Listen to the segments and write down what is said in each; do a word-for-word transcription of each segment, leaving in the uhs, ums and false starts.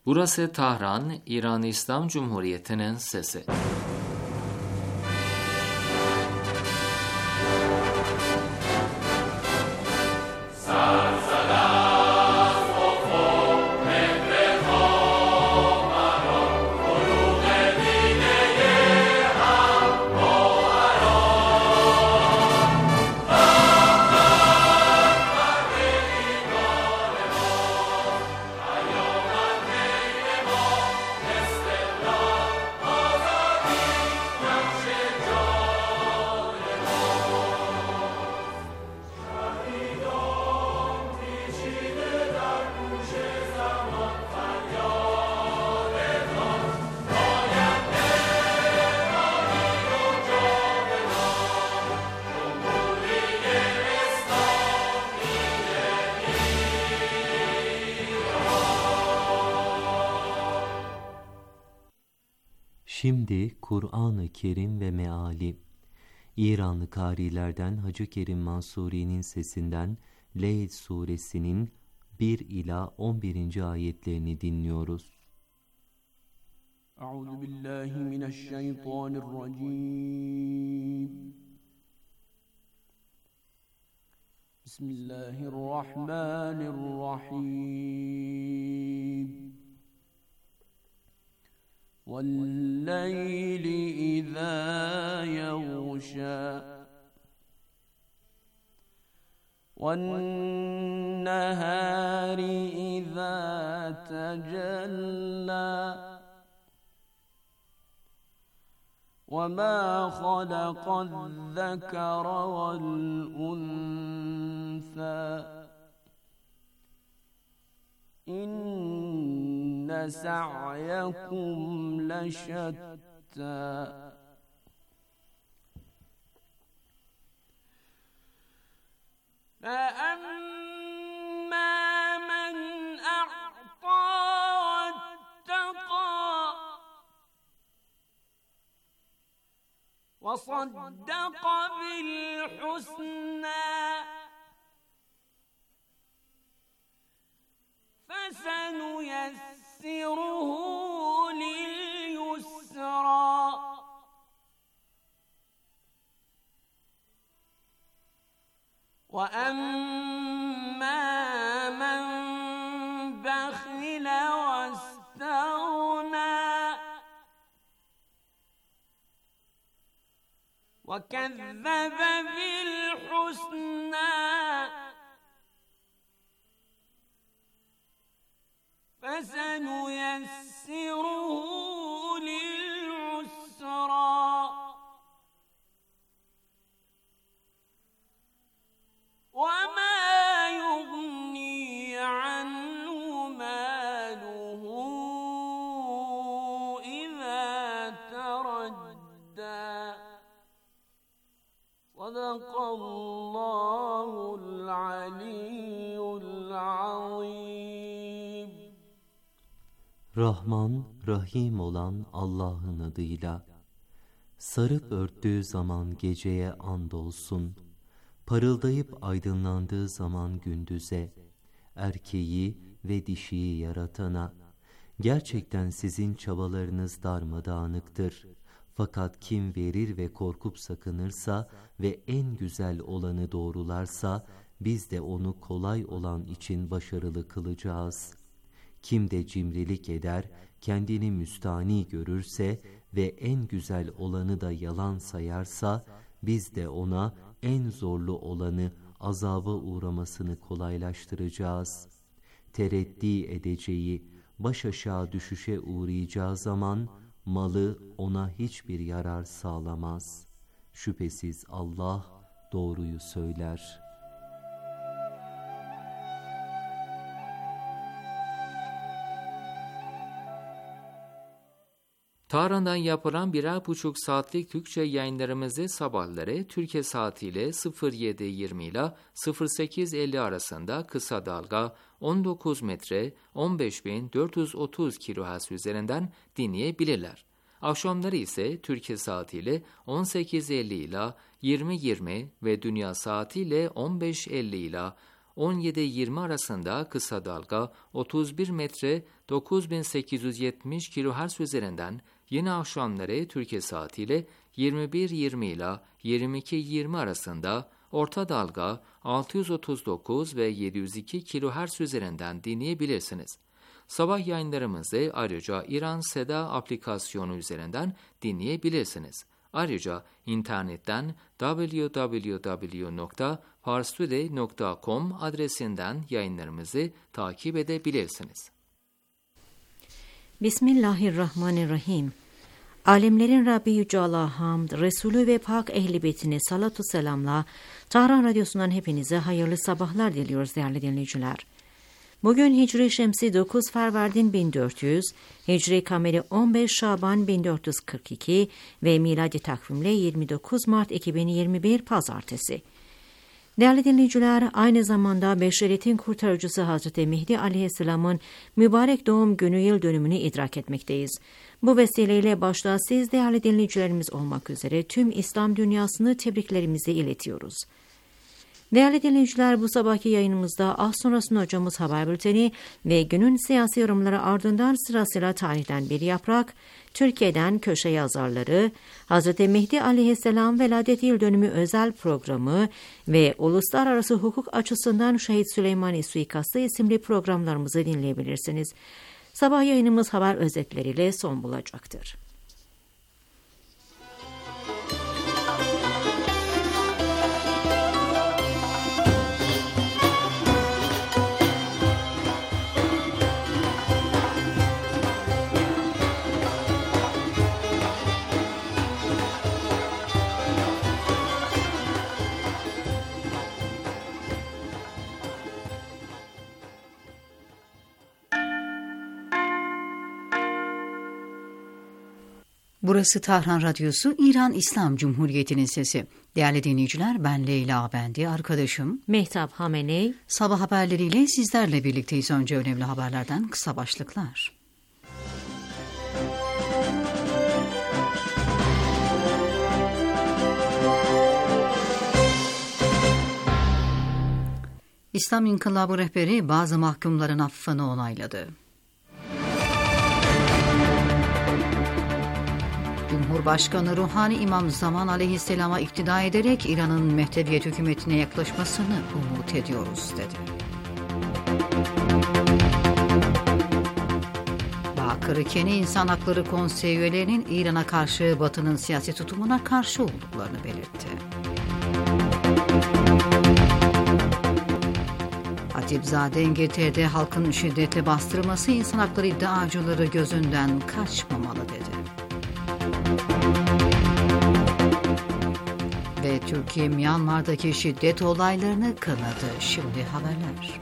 Burası Tahran, İran İslam Cumhuriyeti'nin sesi. Şimdi Kur'an-ı Kerim ve meali. İranlı kârilerden Hacı Kerim Mansuri'nin sesinden Leyl suresinin bir ila on birinci ayetlerini dinliyoruz. Euzu billahi mineşşeytanirracim. Bismillahirrahmanirrahim. وَاللَّيْلِ إِذَا يَغْشَى وَالنَّهَارِ إِذَا تَجَلَّى وَمَا خَلَقَ الذَّكَرَ وَالْأُنثَى İnne sa'yakum leşettâ. فَأَمَّا مَنْ أَعْطَى وَاتَّقَى وَصَدَّقَ بِالْحُسْنَى فَسَنُيَسِّرُهُ لِلْيُسْرَى وَأَمَّا مَنْ بَخِلَ وَاسْتَغْنَى وَكَذَّبَ بِالْحُسْنَى فَسَنُيَسِّرُهُ لِلْعُسْرَى وَمَا يُغْنِي عَنْهُ مَالُهُ إِذَا تَرَدَّى صَدَقَ اللّٰهُ الْعَلِيُّ الْعَظِيمُ. Rahman, Rahim olan Allah'ın adıyla. Sarıp örttüğü zaman geceye andolsun, parıldayıp aydınlandığı zaman gündüze, erkeği ve dişiyi yaratana. Gerçekten sizin çabalarınız darmadağınıktır. Fakat kim verir ve korkup sakınırsa ve en güzel olanı doğrularsa, biz de onu kolay olan için başarılı kılacağız. Kim de cimrilik eder, kendini müstani görürse ve en güzel olanı da yalan sayarsa, biz de ona en zorlu olanı azaba uğramasını kolaylaştıracağız. Tereddi edeceği, baş aşağı düşüşe uğrayacağı zaman, malı ona hiçbir yarar sağlamaz. Şüphesiz Allah doğruyu söyler. Tahran'dan yapılan birer buçuk saatlik Türkçe yayınlarımızı sabahları Türkiye saatiyle sıfır yedi yirmi ile sıfır sekiz elli arasında kısa dalga on dokuz metre on beş bin dört yüz otuz kilohertz üzerinden dinleyebilirler. Akşamları ise Türkiye saatiyle on sekiz elli ile yirmi yirmi ve dünya saatiyle on beş elli ile on yedi yirmi arasında kısa dalga otuz bir metre dokuz bin sekiz yüz yetmiş kilohertz üzerinden yine akşamları Türkiye saatiyle yirmi bir yirmi ile yirmi iki yirmi arasında orta dalga altı yüz otuz dokuz ve yedi yüz iki kilohertz üzerinden dinleyebilirsiniz. Sabah yayınlarımızı ayrıca İran Seda aplikasyonu üzerinden dinleyebilirsiniz. Ayrıca internetten double-u double-u double-u nokta parstoday nokta com adresinden yayınlarımızı takip edebilirsiniz. Bismillahirrahmanirrahim. Alemlerin Rabbi Yüce Allah'a hamd, Resulü ve Pak Ehl-i Beytine salatu selamla Tahran Radyosu'ndan hepinize hayırlı sabahlar diliyoruz değerli dinleyiciler. Bugün Hicri Şemsi dokuz Ferverdin bin dört yüz, Hicri Kameri on beş Şaban bin dört yüz kırk iki ve miladi takvimle yirmi dokuz Mart iki bin yirmi bir Pazartesi. Değerli dinleyiciler, aynı zamanda beşeriyetin kurtarıcısı Hazreti Mehdi Aleyhisselam'ın mübarek doğum günü yıl dönümünü idrak etmekteyiz. Bu vesileyle başta siz değerli dinleyicilerimiz olmak üzere tüm İslam dünyasını tebriklerimizi iletiyoruz. Değerli dinleyiciler, bu sabahki yayınımızda az sonrasında hocamız haber bülteni ve günün siyasi yorumları ardından sırasıyla tarihten bir yaprak, Türkiye'den köşe yazarları, Hazreti Mehdi Aleyhisselam Veladet Yıl Dönümü özel programı ve uluslararası hukuk açısından Şehit Süleymani Suikastı isimli programlarımızı dinleyebilirsiniz. Sabah yayınımız haber özetleriyle son bulacaktır. Burası Tahran Radyosu, İran İslam Cumhuriyeti'nin sesi. Değerli dinleyiciler, ben Leyla Bendi, arkadaşım Mehtap Hameney. Sabah haberleriyle sizlerle birlikteyiz. Önce önemli haberlerden kısa başlıklar. İslam İnkılabı rehberi bazı mahkumların affını onayladı. Cumhurbaşkanı Ruhani İmam Zaman Aleyhisselam'a iktida ederek İran'ın Mehdeviyet hükümetine yaklaşmasını umut ediyoruz dedi. Bakırkeni İnsan Hakları Konseyi üyelerinin İran'a karşı Batı'nın siyasi tutumuna karşı olduklarını belirtti. Hatipzade İngiltere'de halkın şiddetle bastırması insan hakları iddiacıları gözünden kaçmamalı dedi. Ve Türkiye Myanmar'daki şiddet olaylarını kınadı. Şimdi haberler.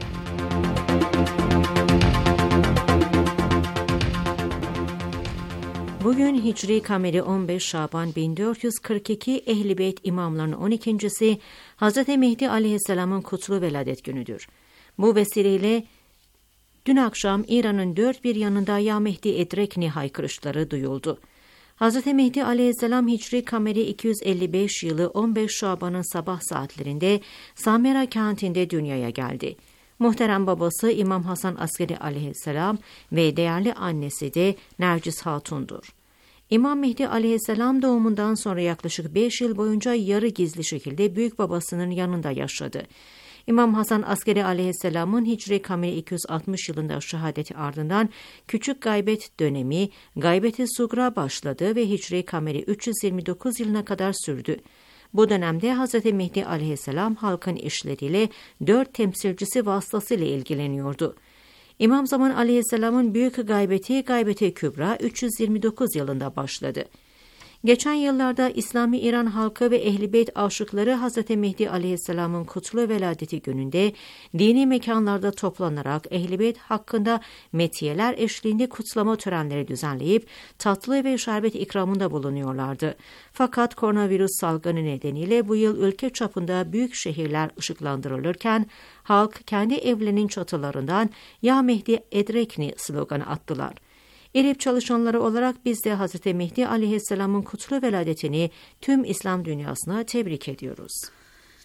Bugün Hicri Kameri on beş Şaban bin dört yüz kırk iki Ehl-i Beyt imamlarının on ikincisi Hazreti Mehdi Aleyhisselam'ın kutlu veladet günüdür. Bu vesileyle dün akşam İran'ın dört bir yanında Ya Mehdi Edrekni haykırışları duyuldu. Hazreti Mehdi Aleyhisselam Hicri Kameri iki yüz elli beş yılı on beş Şaban'ın sabah saatlerinde Samera kentinde dünyaya geldi. Muhterem babası İmam Hasan Askeri Aleyhisselam ve değerli annesi de Nercis Hatun'dur. İmam Mehdi Aleyhisselam doğumundan sonra yaklaşık beş yıl boyunca yarı gizli şekilde büyük babasının yanında yaşadı. İmam Hasan Askeri Aleyhisselam'ın Hicri Kameri iki yüz altmış yılında şehadeti ardından küçük gaybet dönemi, gaybeti sugra başladı ve Hicri Kameri üç yüz yirmi dokuz yılına kadar sürdü. Bu dönemde Hazreti Mehdi Aleyhisselam halkın işleriyle dört temsilcisi vasıtasıyla ilgileniyordu. İmam Zaman Aleyhisselam'ın büyük gaybeti, gaybeti kübra üç yüz yirmi dokuz yılında başladı. Geçen yıllarda İslami İran halkı ve Ehl-i Beyt aşıkları Hazreti Mehdi Aleyhisselam'ın kutlu veladeti gününde dini mekanlarda toplanarak Ehl-i Beyt hakkında metiyeler eşliğinde kutlama törenleri düzenleyip tatlı ve şerbet ikramında bulunuyorlardı. Fakat koronavirüs salgını nedeniyle bu yıl ülke çapında büyük şehirler ışıklandırılırken halk kendi evlerinin çatılarından Ya Mehdi Edrekni sloganı attılar. İRİB çalışanları olarak biz de Hazreti Mehdi Aleyhisselam'ın kutlu veladetini tüm İslam dünyasına tebrik ediyoruz.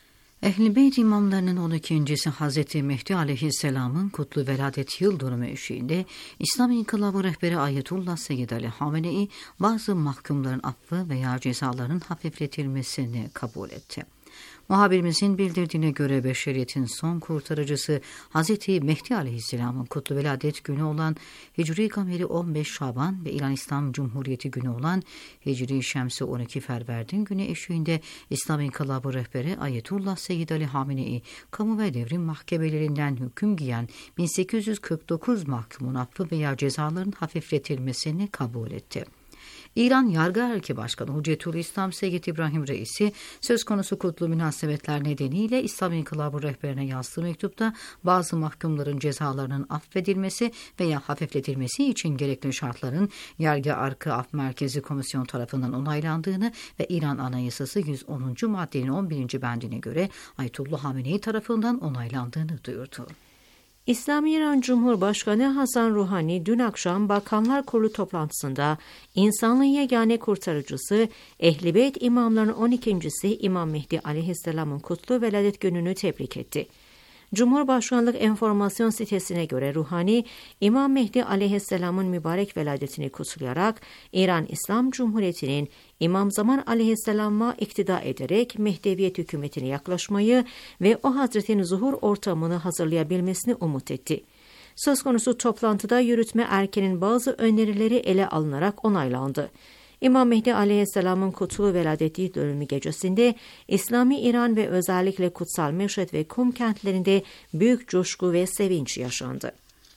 Ehl-i Beyt imamlarının on ikincisi Hazreti Mehdi Aleyhisselam'ın kutlu veladet yıl dönümü eşiğinde İslam İnkılabı rehberi Ayetullah Seyyid Ali Hamenei bazı mahkumların affı veya cezalarının hafifletilmesini kabul etti. Muhabirimizin bildirdiğine göre beşeriyetin son kurtarıcısı Hazreti Mehdi Aleyhisselam'ın kutlu veladet günü olan Hicri Kameri on beş Şaban ve İran İslam Cumhuriyeti günü olan Hicri Şemsi on iki Ferverdin günü eşiğinde İslam İnkılabı rehberi Ayetullah Seyyid Ali Hamenei kamu ve devrim mahkemelerinden hüküm giyen bin sekiz yüz kırk dokuz mahkumun affı veya cezaların hafifletilmesini kabul etti. İran Yargı Erki Başkanı Hüccetül İslam Seyyid İbrahim Reisi söz konusu kutlu münasebetler nedeniyle İslam İnkılabı rehberine yazdığı mektupta bazı mahkumların cezalarının affedilmesi veya hafifletilmesi için gerekli şartların Yargı Erki Af Merkezi Komisyon tarafından onaylandığını ve İran Anayasası yüz onuncu maddenin on birinci bendine göre Ayetullah Hamenei tarafından onaylandığını duyurdu. İslam İran Cumhurbaşkanı Hasan Ruhani dün akşam Bakanlar Kurulu toplantısında insanlığın yegane kurtarıcısı Ehl-i Beyt imamlarının on ikincisi İmam Mehdi Aleyhisselam'ın kutlu veladet gününü tebrik etti. Cumhurbaşkanlık Enformasyon sitesine göre Ruhani, İmam Mehdi Aleyhisselam'ın mübarek veladetini kutlayarak İran İslam Cumhuriyeti'nin İmam Zaman Aleyhisselam'a iktida ederek Mehdeviyet hükümetine yaklaşmayı ve o hazretin zuhur ortamını hazırlayabilmesini umut etti. Söz konusu toplantıda yürütme erkenin bazı önerileri ele alınarak onaylandı. İmam Mehdi Aleyhisselam'ın kutlu veladeti dönümü gecesinde İslami İran ve özellikle Kutsal Meşhed ve Kum kentlerinde büyük coşku ve sevinç yaşandı.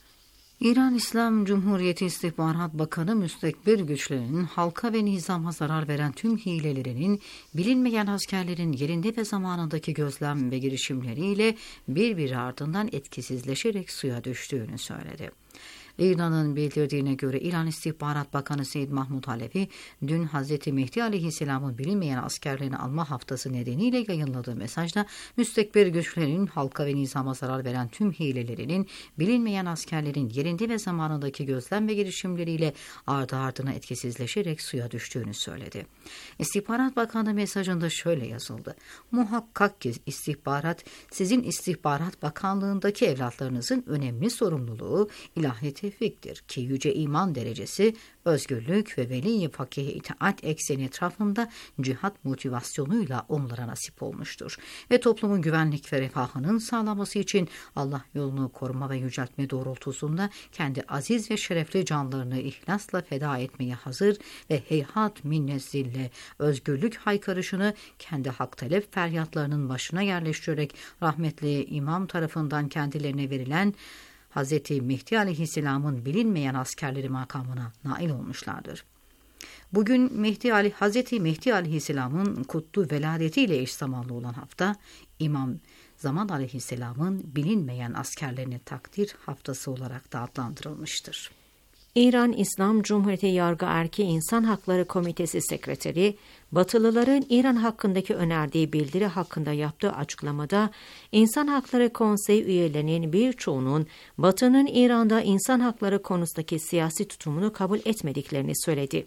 İran İslam Cumhuriyeti İstihbarat Bakanı müstekbir güçlerinin halka ve nizama zarar veren tüm hilelerinin bilinmeyen askerlerin yerinde ve zamanındaki gözlem ve girişimleriyle birbiri ardından etkisizleşerek suya düştüğünü söyledi. İran'ın bildirdiğine göre İran İstihbarat Bakanı Seyyid Mahmud Halevi dün Hazreti Mehdi Aleyhisselam'ın bilinmeyen askerlerini alma haftası nedeniyle yayınladığı mesajda müstekbir güçlerin halka ve nizama zarar veren tüm hilelerinin bilinmeyen askerlerin yerinde ve zamanındaki gözlem ve girişimleriyle ardı ardına etkisizleşerek suya düştüğünü söyledi. İstihbarat Bakanı mesajında şöyle yazıldı: Muhakkak ki istihbarat sizin İstihbarat Bakanlığındaki evlatlarınızın önemli sorumluluğu ilahi tevfiktir ki yüce iman derecesi, özgürlük ve veli-i fakih itaat ekseni etrafında cihat motivasyonuyla onlara nasip olmuştur. Ve toplumun güvenlik ve refahının sağlaması için Allah yolunu koruma ve yüceltme doğrultusunda kendi aziz ve şerefli canlarını ihlasla feda etmeye hazır ve heyhat minnezzille özgürlük haykırışını kendi hak talep feryatlarının başına yerleştirerek rahmetli imam tarafından kendilerine verilen Hazreti Mehdi Aleyhisselam'ın bilinmeyen askerleri makamına nail olmuşlardır. Bugün Mehdi Ali, Hazreti Mehdi Aleyhisselam'ın kutlu veladetiyle eş zamanlı olan hafta, İmam Zaman Aleyhisselam'ın bilinmeyen askerlerini takdir haftası olarak da adlandırılmıştır. İran İslam Cumhuriyeti Yargı Erki İnsan Hakları Komitesi Sekreteri, Batılıların İran hakkındaki önerdiği bildiri hakkında yaptığı açıklamada, İnsan Hakları Konseyi üyelerinin birçoğunun Batı'nın İran'da insan hakları konusundaki siyasi tutumunu kabul etmediklerini söyledi.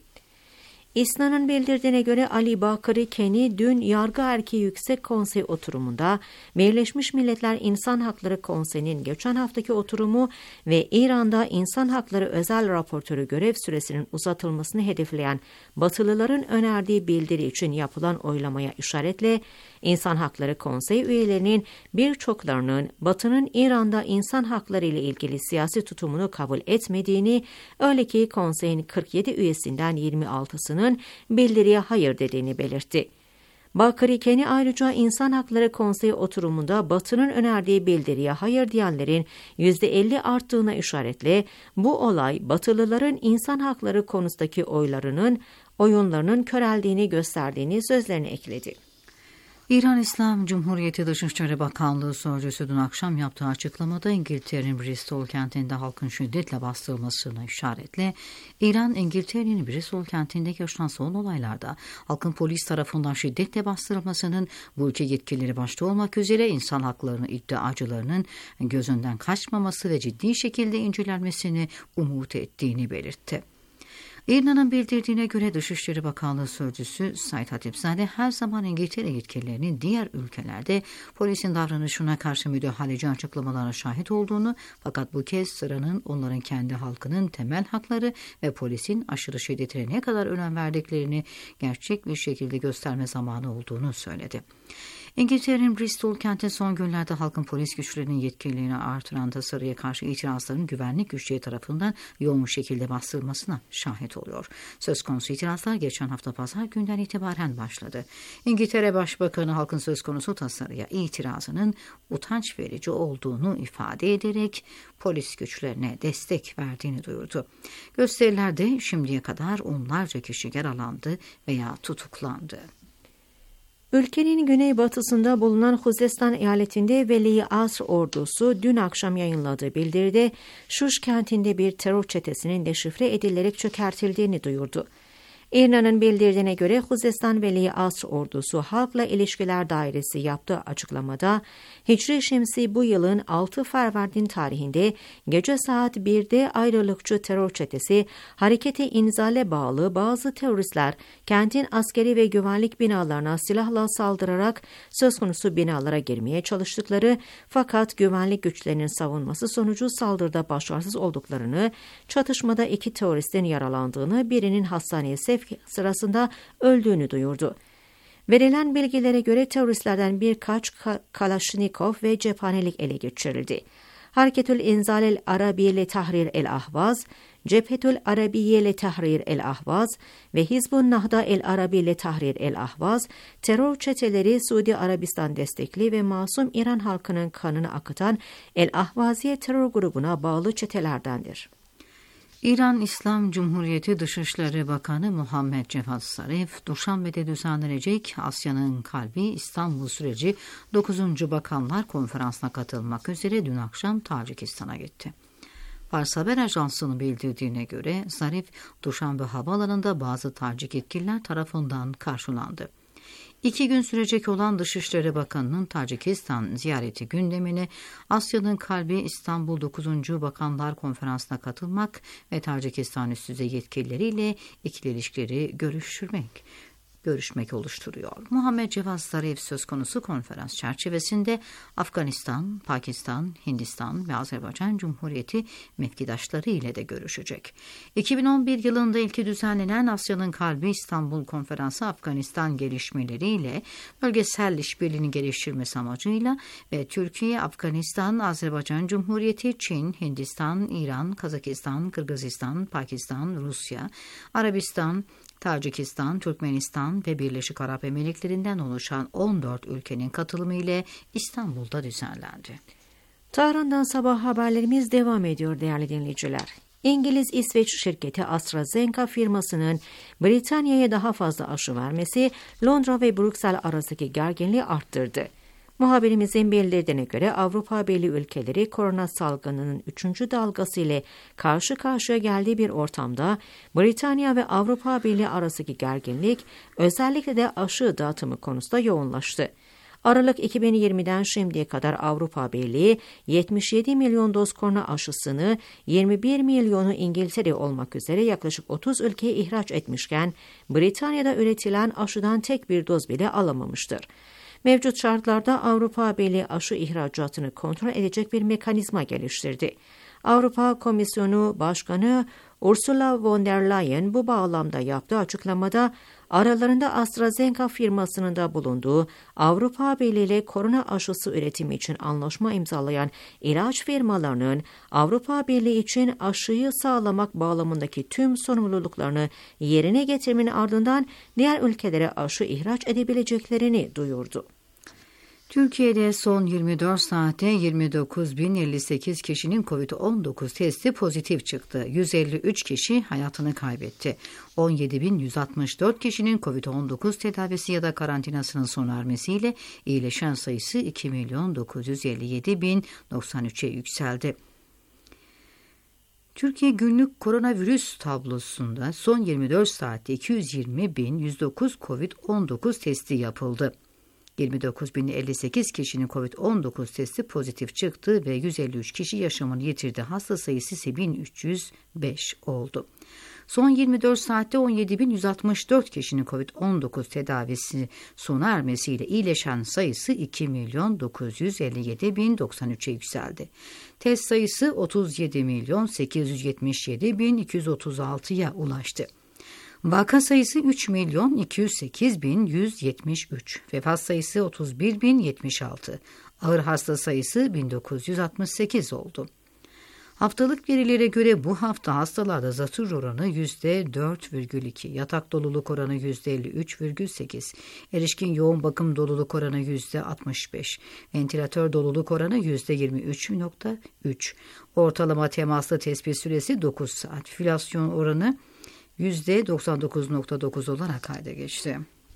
İSNA'nın bildirdiğine göre Ali Bakırı Keni dün Yargı Erki Yüksek Konsey oturumunda Birleşmiş Milletler İnsan Hakları Konseyi'nin geçen haftaki oturumu ve İran'da İnsan Hakları Özel Raportörü görev süresinin uzatılmasını hedefleyen Batılıların önerdiği bildiri için yapılan oylamaya işaretle İnsan Hakları Konseyi üyelerinin birçoklarının Batı'nın İran'da insan hakları ile ilgili siyasi tutumunu kabul etmediğini, öyle ki konseyin kırk yedi üyesinden yirmi altısının bildiriye hayır dediğini belirtti. Bakırı Keni ayrıca İnsan Hakları Konseyi oturumunda Batı'nın önerdiği bildiriye hayır diyenlerin yüzde elli arttığına işaretle bu olay Batılıların insan hakları konusundaki oylarının, oyunlarının köreldiğini gösterdiğini sözlerine ekledi. İran İslam Cumhuriyeti Dışişleri Bakanlığı Sözcüsü dün akşam yaptığı açıklamada İngiltere'nin Bristol kentinde halkın şiddetle bastırılmasına işaretle İran, İngiltere'nin Bristol kentinde yaşanan son olaylarda halkın polis tarafından şiddetle bastırılmasının bu ülke yetkilileri başta olmak üzere insan haklarını iddiacılarının gözünden kaçmaması ve ciddi şekilde incelenmesini umut ettiğini belirtti. İRNA'nın bildirdiğine göre Dışişleri Bakanlığı Sözcüsü Said Hatipzade her zaman İngiltere yetkililerinin diğer ülkelerde polisin davranışına karşı müdahaleci açıklamalara şahit olduğunu, fakat bu kez sıranın onların kendi halkının temel hakları ve polisin aşırı şiddetine ne kadar önem verdiklerini gerçek bir şekilde gösterme zamanı olduğunu söyledi. İngiltere'nin Bristol kenti son günlerde halkın polis güçlerinin yetkiliğini artıran tasarıya karşı itirazların güvenlik güçleri tarafından yoğun şekilde bastırılmasına şahit oluyor. Söz konusu itirazlar geçen hafta pazar günden itibaren başladı. İngiltere Başbakanı halkın söz konusu tasarıya itirazının utanç verici olduğunu ifade ederek polis güçlerine destek verdiğini duyurdu. Gösterilerde şimdiye kadar onlarca kişi yaralandı veya tutuklandı. Ülkenin güneybatısında bulunan Khuzestan eyaletinde Veli Asr ordusu dün akşam yayınladığı bildiride Şuş kentinde bir terör çetesinin deşifre edilerek çökertildiğini duyurdu. İRNA'nın bildirdiğine göre Khuzestan Veli Asr ordusu Halkla İlişkiler Dairesi yaptığı açıklamada Hicri Şemsi bu yılın altı Fevrdin tarihinde gece saat birde ayrılıkçı terör çetesi Hareketi İnzal'e bağlı bazı teröristler kentin askeri ve güvenlik binalarına silahla saldırarak söz konusu binalara girmeye çalıştıkları, fakat güvenlik güçlerinin savunması sonucu saldırıda başarısız olduklarını, çatışmada iki teröristin yaralandığını, birinin hastaneye sevk sırasında öldüğünü duyurdu. Verilen bilgilere göre teröristlerden birkaç Kalaşnikov ve cephanelik ele geçirildi. Hareketül İnzal el Arabiye le Tahrir el Ahvaz, Cephetül Arabiye le Tahrir el Ahvaz ve Hizbun Nahda el Arabi le Tahrir el Ahvaz, terör çeteleri Suudi Arabistan destekli ve masum İran halkının kanını akıtan El Ahvaziye terör grubuna bağlı çetelerdendir. İran İslam Cumhuriyeti Dışişleri Bakanı Muhammed Cevat Zarif, Duşanbe'de düzenlenecek Asya'nın Kalbi İstanbul süreci dokuzuncu Bakanlar Konferansı'na katılmak üzere dün akşam Tacikistan'a gitti. Fars Haber Ajansı'nın bildirdiğine göre Zarif, Duşanbe Havaalanı'nda bazı Tacik yetkililer tarafından karşılandı. İki gün sürecek olan Dışişleri Bakanı'nın Tacikistan ziyareti gündemine Asya'nın Kalbi İstanbul dokuzuncu Bakanlar Konferansı'na katılmak ve Tacikistan üst düzey yetkilileriyle ikili ilişkileri görüşmek. görüşmek oluşturuyor. Muhammed Cevat Zarif söz konusu konferans çerçevesinde Afganistan, Pakistan, Hindistan ve Azerbaycan Cumhuriyeti mevkidaşları ile de görüşecek. iki bin on bir yılında ilki düzenlenen Asya'nın Kalbi İstanbul Konferansı Afganistan gelişmeleriyle bölgesel işbirliğini geliştirmesi amacıyla ve Türkiye, Afganistan, Azerbaycan Cumhuriyeti, Çin, Hindistan, İran, Kazakistan, Kırgızistan, Pakistan, Rusya, Arabistan, Tacikistan, Türkmenistan ve Birleşik Arap Emirlikleri'nden oluşan on dört ülkenin katılımı ile İstanbul'da düzenlendi. Tahran'dan sabah haberlerimiz devam ediyor değerli dinleyiciler. İngiliz İsveç şirketi AstraZeneca firmasının Britanya'ya daha fazla aşı vermesi Londra ve Brüksel arasındaki gerginliği arttırdı. Muhabirimizin bildirdiğine göre Avrupa Birliği ülkeleri korona salgınının üçüncü dalgası ile karşı karşıya geldiği bir ortamda Britanya ve Avrupa Birliği arasındaki gerginlik özellikle de aşı dağıtımı konusunda yoğunlaştı. Aralık iki bin yirmiden şimdiye kadar Avrupa Birliği yetmiş yedi milyon doz korona aşısını yirmi bir milyonu İngiltere olmak üzere yaklaşık otuz ülkeye ihraç etmişken Britanya'da üretilen aşıdan tek bir doz bile alamamıştır. Mevcut şartlarda Avrupa Birliği aşı ihracatını kontrol edecek bir mekanizma geliştirdi. Avrupa Komisyonu Başkanı Ursula von der Leyen bu bağlamda yaptığı açıklamada aralarında AstraZeneca firmasının da bulunduğu Avrupa Birliği ile korona aşısı üretimi için anlaşma imzalayan ilaç firmalarının Avrupa Birliği için aşıyı sağlamak bağlamındaki tüm sorumluluklarını yerine getirmenin ardından diğer ülkelere aşı ihraç edebileceklerini duyurdu. Türkiye'de son yirmi dört saatte yirmi dokuz bin elli sekiz kişinin kovid on dokuz testi pozitif çıktı. yüz elli üç kişi hayatını kaybetti. on yedi bin yüz altmış dört kişinin kovid on dokuz tedavisi ya da karantinasının sona ermesiyle iyileşen sayısı iki milyon dokuz yüz elli yedi bin doksan üçe yükseldi. Türkiye günlük koronavirüs tablosunda son yirmi dört saatte iki yüz yirmi bin yüz dokuz kovid on dokuz testi yapıldı. yirmi dokuz bin elli sekiz kişinin kovid on dokuz testi pozitif çıktı ve yüz elli üç kişi yaşamını yitirdi. Hasta sayısı ise bin üç yüz beş oldu. Son yirmi dört saatte on yedi bin yüz altmış dört kişinin kovid on dokuz tedavisi sona ermesiyle iyileşen sayısı iki milyon dokuz yüz elli yedi bin doksan üçe yükseldi. Test sayısı otuz yedi milyon sekiz yüz yetmiş yedi bin iki yüz otuz altıya ulaştı. Vaka sayısı üç milyon iki yüz sekiz bin yüz yetmiş üç, vefat sayısı otuz bir bin yetmiş altı, ağır hasta sayısı bin dokuz yüz altmış sekiz oldu. Haftalık verilere göre bu hafta hastalarda zatürre oranı yüzde dört virgül iki, yatak doluluk oranı yüzde elli üç virgül sekiz, erişkin yoğun bakım doluluk oranı yüzde altmış beş, ventilatör doluluk oranı yüzde yirmi üç virgül üç, ortalama temaslı tespit süresi dokuz saat, filyasyon oranı yüzde doksan dokuz virgül dokuz olarak kayda geçti.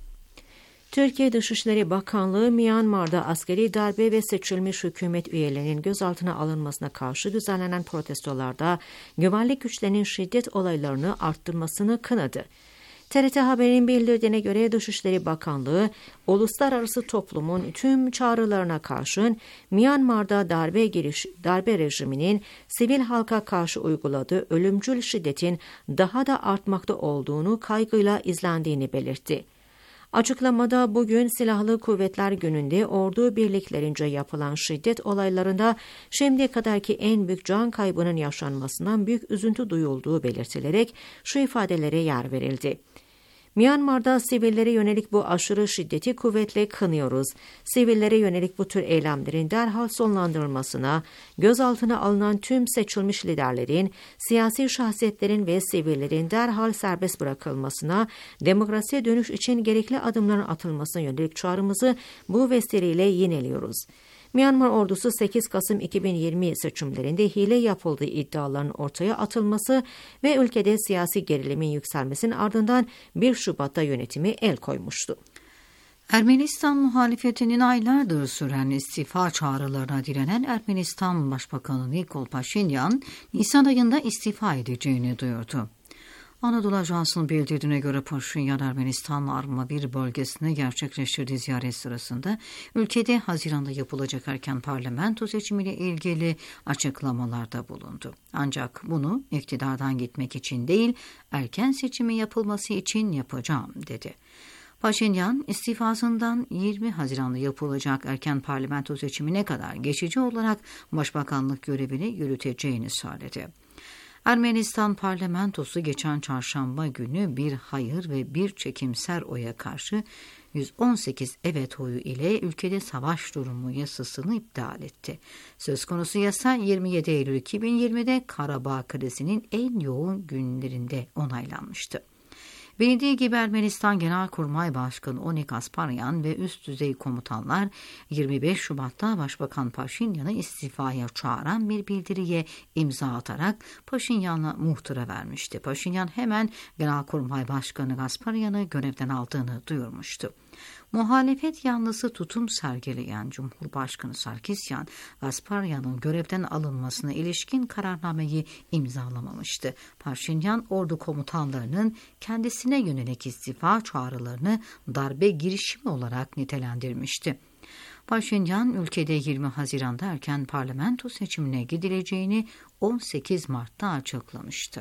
Türkiye Dışişleri Bakanlığı, Myanmar'da askeri darbe ve seçilmiş hükümet üyelerinin gözaltına alınmasına karşı düzenlenen protestolarda güvenlik güçlerinin şiddet olaylarını arttırmasını kınadı. T R T Haber'in bildirdiğine göre Dışişleri Bakanlığı, uluslararası toplumun tüm çağrılarına karşın Myanmar'da darbe, giriş, darbe rejiminin sivil halka karşı uyguladığı ölümcül şiddetin daha da artmakta olduğunu kaygıyla izlendiğini belirtti. Açıklamada bugün Silahlı Kuvvetler Günü'nde ordu birliklerince yapılan şiddet olaylarında şimdiye kadarki en büyük can kaybının yaşanmasından büyük üzüntü duyulduğu belirtilerek şu ifadelere yer verildi. Myanmar'da sivillere yönelik bu aşırı şiddeti kuvvetle kınıyoruz. Sivillere yönelik bu tür eylemlerin derhal sonlandırılmasına, gözaltına alınan tüm seçilmiş liderlerin, siyasi şahsiyetlerin ve sivillerin derhal serbest bırakılmasına, demokrasiye dönüş için gerekli adımların atılmasına yönelik çağrımızı bu vesileyle yineliyoruz. Myanmar ordusu sekiz Kasım iki bin yirmi seçimlerinde hile yapıldığı iddialarının ortaya atılması ve ülkede siyasi gerilimin yükselmesinin ardından bir Şubat'ta yönetimi el koymuştu. Ermenistan muhalefetinin aylardır süren istifa çağrılarına direnen Ermenistan Başbakanı Nikol Paşinyan, Nisan ayında istifa edeceğini duyurdu. Anadolu Ajansı'nın bildirdiğine göre Paşinyan, Ermenistan'la arma bir bölgesine gerçekleştirdiği ziyaret sırasında ülkede Haziran'da yapılacak erken parlamento seçimiyle ilgili açıklamalarda bulundu. Ancak bunu iktidardan gitmek için değil, erken seçimin yapılması için yapacağım dedi. Paşinyan, istifasından yirmi Haziran'da yapılacak erken parlamento seçimine kadar geçici olarak başbakanlık görevini yürüteceğini söyledi. Ermenistan parlamentosu geçen çarşamba günü bir hayır ve bir çekimser oya karşı yüz on sekiz evet oyu ile ülkede savaş durumu yasasını iptal etti. Söz konusu yasa yirmi yedi Eylül iki bin yirmide Karabağ krizinin en yoğun günlerinde onaylanmıştı. Bilindiği gibi Ermenistan Genelkurmay Başkanı Onik Asparyan ve üst düzey komutanlar yirmi beş Şubat'ta Başbakan Paşinyan'ı istifaya çağıran bir bildiriye imza atarak Paşinyan'a muhtıra vermişti. Paşinyan hemen Genelkurmay Başkanı Asparyan'ı görevden aldığını duyurmuştu. Muhalefet yanlısı tutum sergileyen Cumhurbaşkanı Sarkisyan, Gasparyan'ın görevden alınmasına ilişkin kararnameyi imzalamamıştı. Paşinyan, ordu komutanlarının kendisine yönelik istifa çağrılarını darbe girişimi olarak nitelendirmişti. Paşinyan, ülkede yirmi Haziran'da erken parlamento seçimine gidileceğini on sekiz Mart'ta açıklamıştı.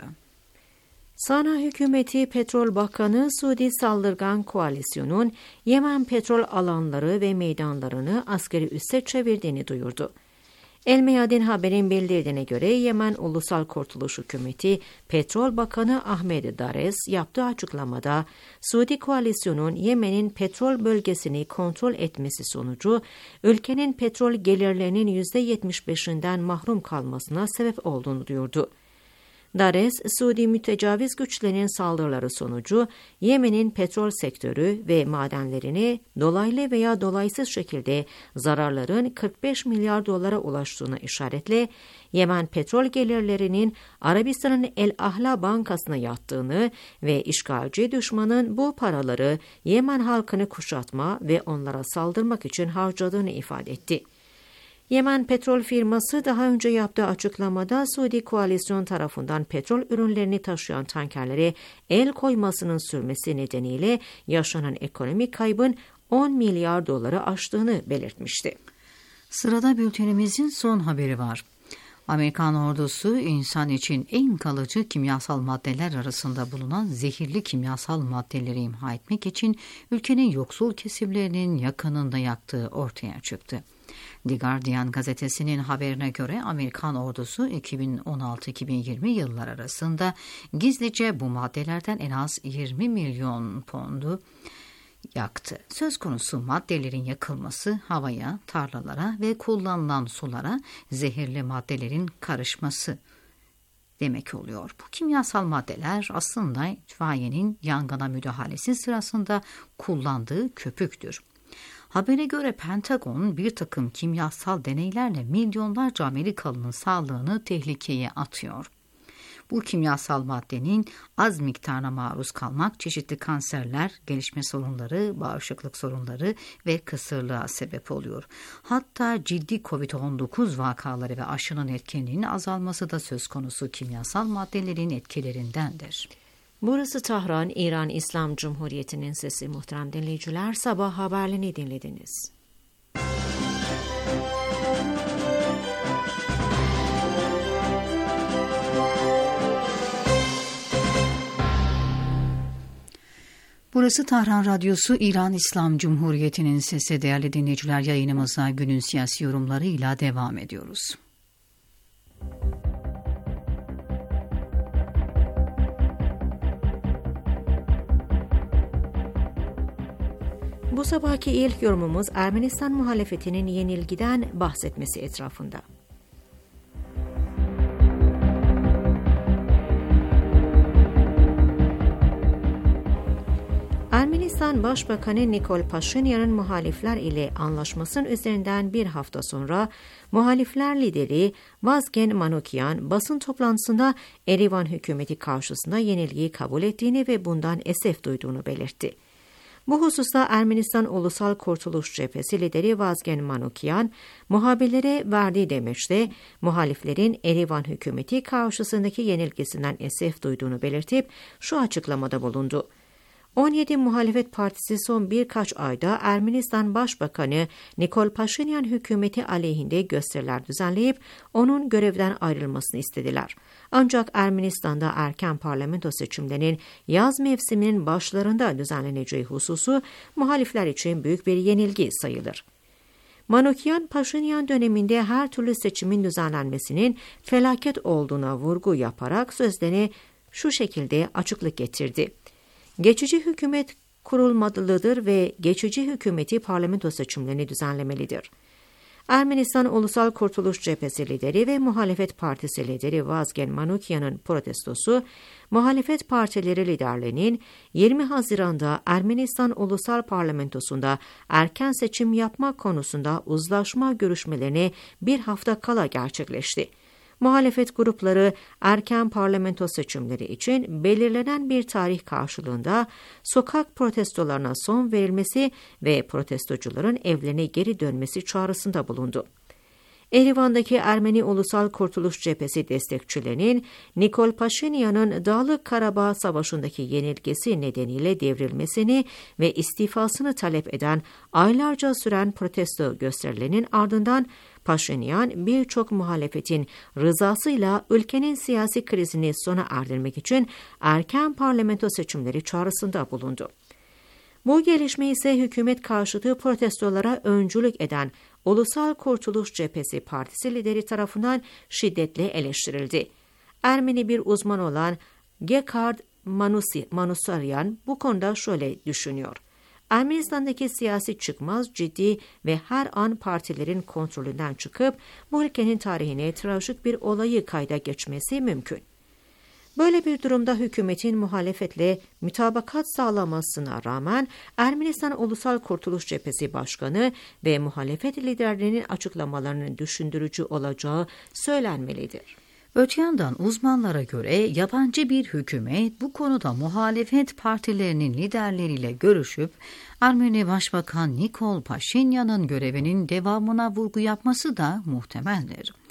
Sana hükümeti Petrol Bakanı Suudi Saldırgan Koalisyon'un Yemen petrol alanları ve meydanlarını askeri üsse çevirdiğini duyurdu. El Meyadin Haber'in bildirdiğine göre Yemen Ulusal Kurtuluş Hükümeti Petrol Bakanı Ahmed Dares yaptığı açıklamada Suudi Koalisyon'un Yemen'in petrol bölgesini kontrol etmesi sonucu ülkenin petrol gelirlerinin yüzde yetmiş beşinden mahrum kalmasına sebep olduğunu duyurdu. Dares, Suudi mütecaviz güçlerinin saldırıları sonucu Yemen'in petrol sektörü ve madenlerini dolaylı veya dolaysız şekilde zararların kırk beş milyar dolara ulaştığına işaretle Yemen petrol gelirlerinin Arabistan'ın El Ahla Bankası'na yattığını ve işgalci düşmanın bu paraları Yemen halkını kuşatma ve onlara saldırmak için harcadığını ifade etti. Yemen Petrol firması daha önce yaptığı açıklamada Suudi Koalisyon tarafından petrol ürünlerini taşıyan tankerlere el koymasının sürmesi nedeniyle yaşanan ekonomik kaybın on milyar doları aştığını belirtmişti. Sırada bültenimizin son haberi var. Amerikan ordusu insan için en kalıcı kimyasal maddeler arasında bulunan zehirli kimyasal maddeleri imha etmek için ülkenin yoksul kesimlerinin yakınında yaktığı ortaya çıktı. The Guardian gazetesinin haberine göre Amerikan ordusu iki bin on altı iki bin yirmi yıllar arasında gizlice bu maddelerden en az yirmi milyon pondu yaktı. Söz konusu maddelerin yakılması havaya, tarlalara ve kullanılan sulara zehirli maddelerin karışması demek oluyor. Bu kimyasal maddeler aslında itfaiyenin yangına müdahalesi sırasında kullandığı köpüktür. Habere göre Pentagon bir takım kimyasal deneylerle milyonlarca Amerikalının sağlığını tehlikeye atıyor. Bu kimyasal maddenin az miktarına maruz kalmak çeşitli kanserler, gelişme sorunları, bağışıklık sorunları ve kısırlığa sebep oluyor. Hatta ciddi kovid on dokuz vakaları ve aşının etkinliğinin azalması da söz konusu kimyasal maddelerin etkilerindendir. Burası Tahran, İran İslam Cumhuriyeti'nin sesi. Muhterem dinleyiciler, sabah haberlerini dinlediniz. Burası Tahran Radyosu, İran İslam Cumhuriyeti'nin sesi. Değerli dinleyiciler, yayınımıza günün siyasi yorumlarıyla devam ediyoruz. Bu sabahki ilk yorumumuz Ermenistan muhalefetinin yenilgiden bahsetmesi etrafında. Ermenistan Başbakanı Nikol Paşinyan'ın muhalifler ile anlaşmasının üzerinden bir hafta sonra muhalifler lideri Vazgen Manukyan basın toplantısında Erivan hükümeti karşısında yenilgiyi kabul ettiğini ve bundan esef duyduğunu belirtti. Bu hususta Ermenistan Ulusal Kurtuluş Cephesi lideri Vazgen Manukyan, muhabirlere verdiği demeçte muhaliflerin Erivan hükümeti karşısındaki yenilgisinden esef duyduğunu belirtip şu açıklamada bulundu. on yedi Muhalefet Partisi son birkaç ayda Ermenistan Başbakanı Nikol Paşinyan hükümeti aleyhinde gösteriler düzenleyip onun görevden ayrılmasını istediler. Ancak Ermenistan'da erken parlamento seçimlerinin yaz mevsiminin başlarında düzenleneceği hususu muhalifler için büyük bir yenilgi sayılır. Manukyan, Paşinyan döneminde her türlü seçimin düzenlenmesinin felaket olduğuna vurgu yaparak sözlerine şu şekilde açıklık getirdi. Geçici hükümet kurulmalıdır ve geçici hükümeti parlamento seçimlerini düzenlemelidir. Ermenistan Ulusal Kurtuluş Cephesi lideri ve Muhalefet Partisi lideri Vazgen Manukyan'ın protestosu, muhalefet partileri liderlerinin yirmi Haziran'da Ermenistan Ulusal Parlamentosu'nda erken seçim yapmak konusunda uzlaşma görüşmelerine bir hafta kala gerçekleşti. Muhalefet grupları erken parlamento seçimleri için belirlenen bir tarih karşılığında sokak protestolarına son verilmesi ve protestocuların evlerine geri dönmesi çağrısında bulundu. Erivan'daki Ermeni Ulusal Kurtuluş Cephesi destekçilerinin Nikol Paşinyan'ın Dağlık Karabağ Savaşı'ndaki yenilgisi nedeniyle devrilmesini ve istifasını talep eden aylarca süren protesto gösterilerinin ardından Paşinyan birçok muhalefetin rızasıyla ülkenin siyasi krizini sona erdirmek için erken parlamento seçimleri çağrısında bulundu. Bu gelişme ise hükümet karşıtı protestolara öncülük eden Ulusal Kurtuluş Cephesi Partisi lideri tarafından şiddetle eleştirildi. Ermeni bir uzman olan Gekard Manusaryan bu konuda şöyle düşünüyor. Ermenistan'daki siyasi çıkmaz ciddi ve her an partilerin kontrolünden çıkıp bu ülkenin tarihine trajik bir olayı kayda geçmesi mümkün. Böyle bir durumda hükümetin muhalefetle mütabakat sağlamasına rağmen Ermenistan Ulusal Kurtuluş Cephesi Başkanı ve muhalefet liderlerinin açıklamalarının düşündürücü olacağı söylenmelidir. Öte yandan uzmanlara göre yabancı bir hükümet bu konuda muhalefet partilerinin liderleriyle görüşüp Ermeni Başbakan Nikol Paşinyan'ın görevinin devamına vurgu yapması da muhtemeldir.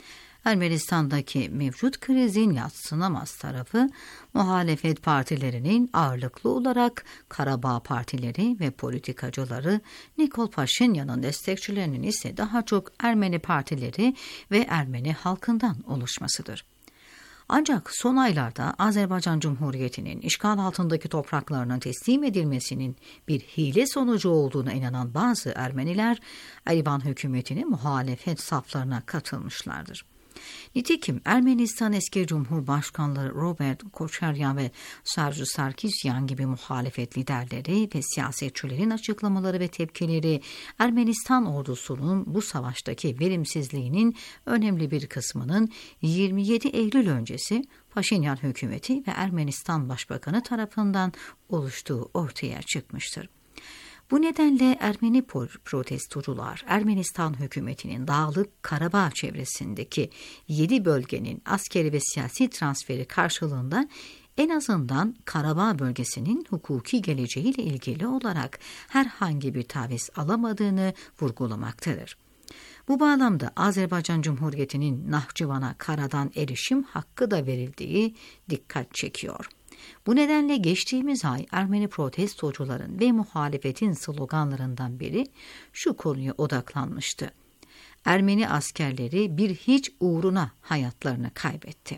Ermenistan'daki mevcut krizin yadsınamaz tarafı, muhalefet partilerinin ağırlıklı olarak Karabağ partileri ve politikacıları, Nikol Paşinyan'ın destekçilerinin ise daha çok Ermeni partileri ve Ermeni halkından oluşmasıdır. Ancak son aylarda Azerbaycan Cumhuriyeti'nin işgal altındaki topraklarının teslim edilmesinin bir hile sonucu olduğuna inanan bazı Ermeniler, Erivan hükümetinin muhalefet saflarına katılmışlardır. Nitekim Ermenistan eski Cumhurbaşkanları Robert Koçaryan ve Serju Sarkisyan gibi muhalefet liderleri ve siyasetçilerin açıklamaları ve tepkileri Ermenistan ordusunun bu savaştaki verimsizliğinin önemli bir kısmının yirmi yedi Eylül öncesi Paşinyan hükümeti ve Ermenistan Başbakanı tarafından oluştuğu ortaya çıkmıştır. Bu nedenle Ermeni protestocular Ermenistan hükümetinin Dağlık Karabağ çevresindeki yedi bölgenin askeri ve siyasi transferi karşılığında en azından Karabağ bölgesinin hukuki geleceğiyle ilgili olarak herhangi bir taviz alamadığını vurgulamaktadır. Bu bağlamda Azerbaycan Cumhuriyeti'nin Nahçıvan'a karadan erişim hakkı da verildiği dikkat çekiyor. Bu nedenle geçtiğimiz ay Ermeni protestocuların ve muhalefetin sloganlarından biri şu konuya odaklanmıştı. Ermeni askerleri bir hiç uğruna hayatlarını kaybetti.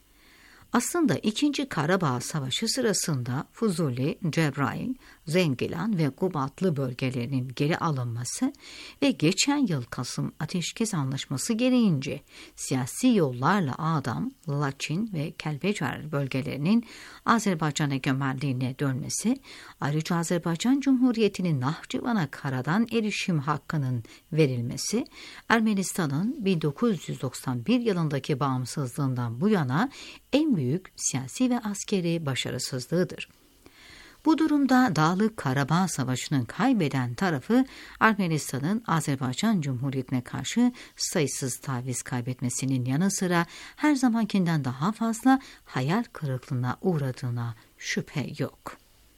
Aslında ikinci. Karabağ Savaşı sırasında Fuzuli, Cebrail, Zengilan ve Kubatlı bölgelerinin geri alınması ve geçen yıl Kasım Ateşkes Anlaşması gereğince siyasi yollarla Ağdam, Laçin ve Kelbecer bölgelerinin Azerbaycan egemenliğine dönmesi, ayrıca Azerbaycan Cumhuriyeti'nin Nahçıvan'a karadan erişim hakkının verilmesi, Ermenistan'ın bin dokuz yüz doksan bir yılındaki bağımsızlığından bu yana en büyük siyasi ve askeri başarısızlığıdır. Bu durumda Dağlık Karabağ Savaşı'nın kaybeden tarafı Ermenistan'ın Azerbaycan Cumhuriyeti'ne karşı sayısız taviz kaybetmesinin yanı sıra her zamankinden daha fazla hayal kırıklığına uğradığına şüphe yok.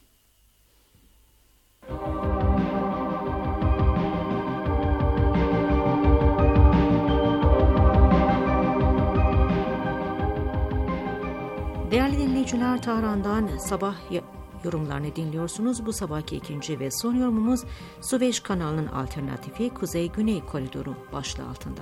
Değerli dinleyiciler, Tahran'dan sabah yorumlarını dinliyorsunuz. Bu sabahki ikinci ve son yorumumuz Süveyş kanalının alternatifi Kuzey-Güney koridoru başlığı altında.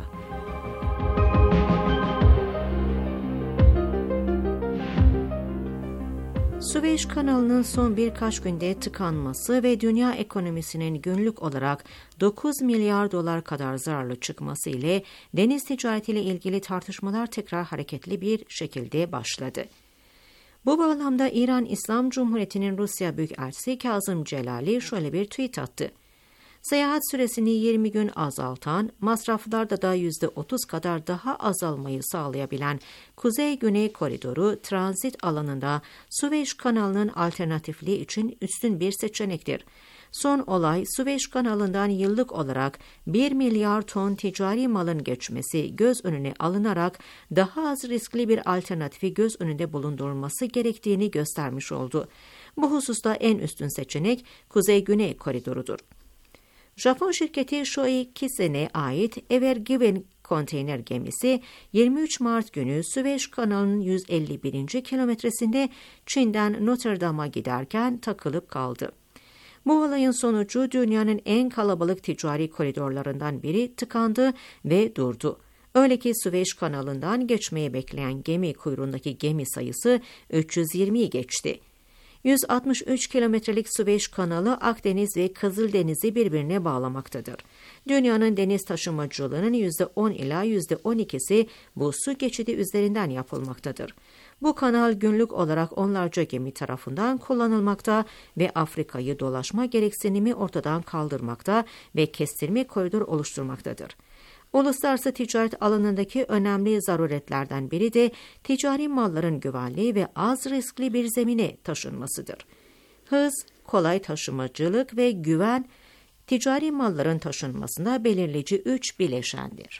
Süveyş kanalının son birkaç günde tıkanması ve dünya ekonomisinin günlük olarak dokuz milyar dolar kadar zararlı çıkması ile deniz ticaretiyle ilgili tartışmalar tekrar hareketli bir şekilde başladı. Bu bağlamda İran İslam Cumhuriyeti'nin Rusya Büyükelçisi Kazım Celali şöyle bir tweet attı. Seyahat süresini yirmi gün azaltan, masraflarda da yüzde otuz kadar daha azalmayı sağlayabilen Kuzey-Güney koridoru transit alanında Süveyş kanalının alternatifliği için üstün bir seçenektir. Son olay, Süveyş kanalından yıllık olarak bir milyar ton ticari malın geçmesi göz önüne alınarak daha az riskli bir alternatifi göz önünde bulundurulması gerektiğini göstermiş oldu. Bu hususta en üstün seçenek Kuzey-Güney koridorudur. Japon şirketi Shoei Kisen'e ait Ever Given konteyner gemisi yirmi üç Mart günü Süveyş kanalının yüz elli birinci kilometresinde Çin'den Notre Dame'a giderken takılıp kaldı. Bu olayın sonucu dünyanın en kalabalık ticari koridorlarından biri tıkandı ve durdu. Öyle ki Süveyş kanalından geçmeyi bekleyen gemi kuyruğundaki gemi sayısı üç yüz yirmiyi geçti. yüz altmış üç kilometrelik Süveyş kanalı Akdeniz ve Kızıldeniz'i birbirine bağlamaktadır. Dünyanın deniz taşımacılığının yüzde on ila yüzde on ikisi bu su geçidi üzerinden yapılmaktadır. Bu kanal günlük olarak onlarca gemi tarafından kullanılmakta ve Afrika'yı dolaşma gereksinimi ortadan kaldırmakta ve kestirme koridor oluşturmaktadır. Uluslararası ticaret alanındaki önemli zaruretlerden biri de ticari malların güvenli ve az riskli bir zemine taşınmasıdır. Hız, kolay taşımacılık ve güven, ticari malların taşınmasında belirleyici üç bileşendir.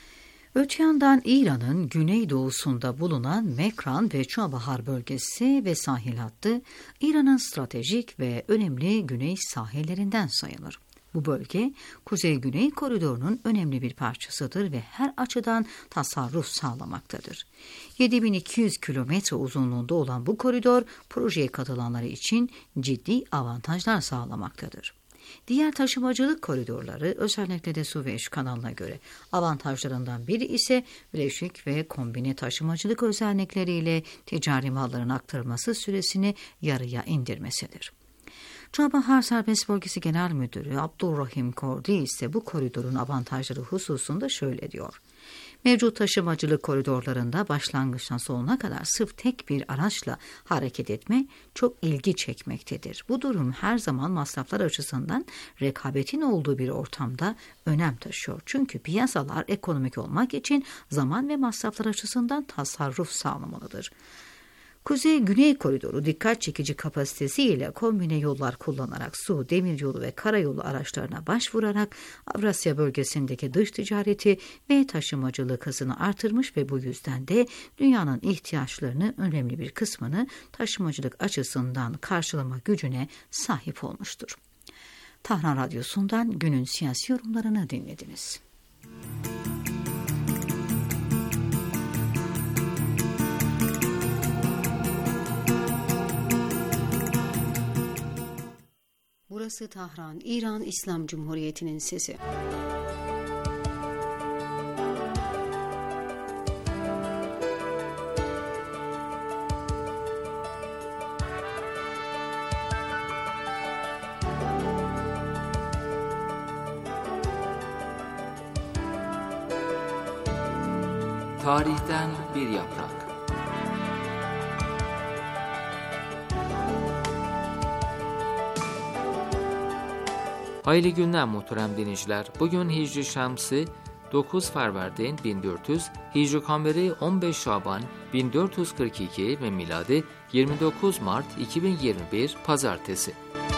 Öte yandan İran'ın güneydoğusunda bulunan Mekran ve Çabahar bölgesi ve sahil hattı İran'ın stratejik ve önemli güney sahillerinden sayılır. Bu bölge Kuzey-Güney koridorunun önemli bir parçasıdır ve her açıdan tasarruf sağlamaktadır. yedi bin iki yüz kilometre uzunluğunda olan bu koridor projeye katılanları için ciddi avantajlar sağlamaktadır. Diğer taşımacılık koridorları özellikle de Süveyş kanalına göre avantajlarından biri ise bileşik ve kombine taşımacılık özellikleriyle ticari malların aktarılması süresini yarıya indirmesidir. Çabahar Serbest Bölgesi Genel Müdürü Abdurrahim Kordi ise bu koridorun avantajları hususunda şöyle diyor. Mevcut taşımacılık koridorlarında başlangıçtan sonuna kadar sırf tek bir araçla hareket etme çok ilgi çekmektedir. Bu durum her zaman masraflar açısından rekabetin olduğu bir ortamda önem taşıyor. Çünkü piyasalar ekonomik olmak için zaman ve masraflar açısından tasarruf sağlamalıdır. Kuzey-Güney koridoru dikkat çekici kapasitesiyle kombine yollar kullanarak su, demiryolu ve karayolu araçlarına başvurarak Avrasya bölgesindeki dış ticareti ve taşımacılık hızını artırmış ve bu yüzden de dünyanın ihtiyaçlarının önemli bir kısmını taşımacılık açısından karşılama gücüne sahip olmuştur. Tahran Radyosu'ndan günün siyasi yorumlarını dinlediniz. Burası Tahran, İran İslam Cumhuriyeti'nin sesi. Tarihten bir yaprak. Hayırlı günler muhterem dinleyiciler. Bugün Hicri Şemsi dokuz Ferverdin bin dört yüz, Hicri Kameri on beş Şaban bin dört yüz kırk iki ve miladi yirmi dokuz Mart iki bin yirmi bir Pazartesi.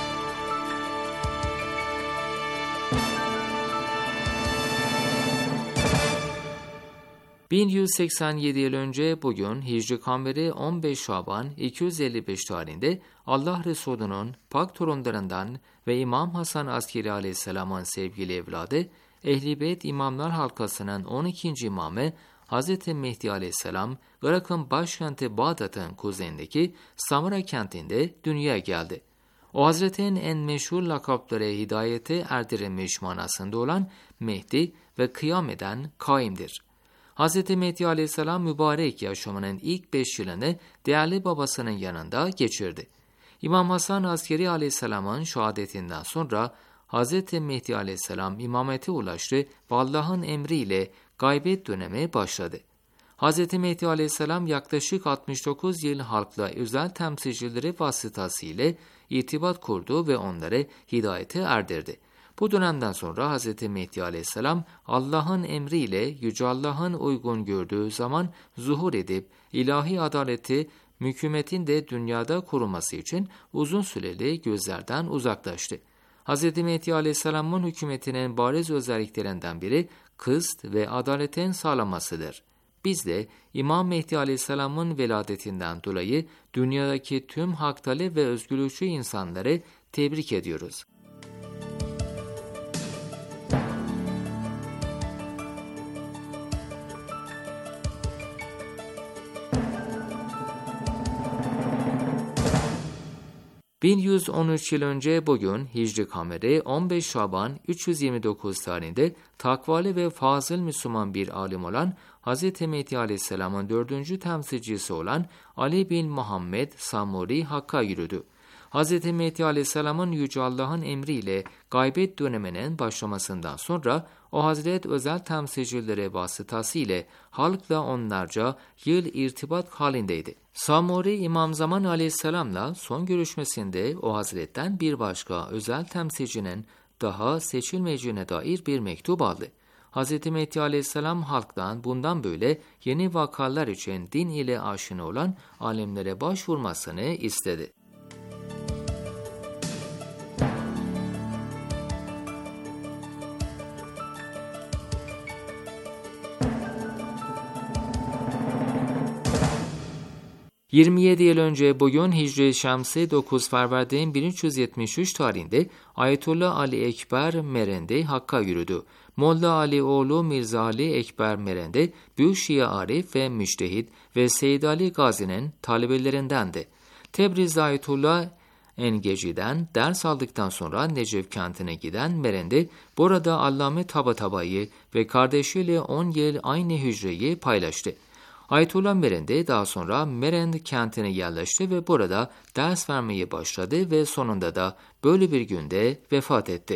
bin yüz seksen yedi yıl önce bugün Hicri Kameri on beş Şaban iki yüz elli beş tarihinde Allah Resulü'nün pak torunlarından ve İmam Hasan Askeri Aleyhisselam'ın sevgili evladı, Ehl-i Beyt İmamlar Halkası'nın on ikinci imamı Hz. Mehdi Aleyhisselam, Irak'ın başkenti Bağdat'ın kuzeyindeki Samara kentinde dünyaya geldi. O Hazret'in en meşhur lakapları hidayete erdirilmiş manasında olan Mehdi ve kıyam eden kaimdir. Hz. Mehdi Aleyhisselam mübarek yaşamının ilk beş yılını değerli babasının yanında geçirdi. İmam Hasan Askeri Aleyhisselam'ın şehadetinden sonra Hz. Mehdi Aleyhisselam imamete ulaştı ve Allah'ın emriyle gaybet dönemi başladı. Hz. Mehdi Aleyhisselam yaklaşık altmış dokuz yıl halkla özel temsilcileri vasıtasıyla irtibat kurdu ve onları hidayete erdirdi. Bu dönemden sonra Hz. Mehdi Aleyhisselam Allah'ın emriyle Yüce Allah'ın uygun gördüğü zaman zuhur edip ilahi adaleti hükümetin de dünyada kurulması için uzun süreli gözlerden uzaklaştı. Hz. Mehdi Aleyhisselam'ın hükümetinin bariz özelliklerinden biri kıst ve adaletin sağlamasıdır. Biz de İmam Mehdi Aleyhisselam'ın veladetinden dolayı dünyadaki tüm hak talep ve özgürlükçü insanları tebrik ediyoruz. bin yüz on üç yıl önce bugün Hicri Kameri on beş Şaban üç yüz yirmi dokuz tarihinde takvalı ve fazıl Müslüman bir alim olan Hz. Mehdi Aleyhisselam'ın dördüncü temsilcisi olan Ali bin Muhammed Samuri Hakk'a yürüdü. Hz. Mehdi Aleyhisselam'ın Yüce Allah'ın emriyle gaybet döneminin başlamasından sonra o Hazret özel temsilcileri vasıtasıyla halkla onlarca yıl irtibat halindeydi. Samuri İmam Zaman Aleyhisselam'la son görüşmesinde o Hazret'ten bir başka özel temsilcinin daha seçilmeyeceğine dair bir mektup aldı. Hz. Mehdi Aleyhisselam halktan bundan böyle yeni vakalar için din ile aşina olan alimlere başvurmasını istedi. yirmi yedi yıl önce bugün Hicri Şemsi dokuz Fevrdin bin üç yüz yetmiş üç tarihinde Ayetullah Ali Ekber Merendi Hakk'a yürüdü. Molla Ali oğlu Mirza Ali Ekber Merendi, Büyük Şia Arif ve Müştehid ve Seyyid Ali Gazi'nin talebelerindendi. Tebriz'de Ayetullah Engeci'den ders aldıktan sonra Necef kentine giden Merendi, burada Allame Tabatabai ve kardeşiyle on yıl aynı hücreyi paylaştı. Ayetullah Merendi daha sonra Merend kentine yerleşti ve burada ders vermeye başladı ve sonunda da böyle bir günde vefat etti.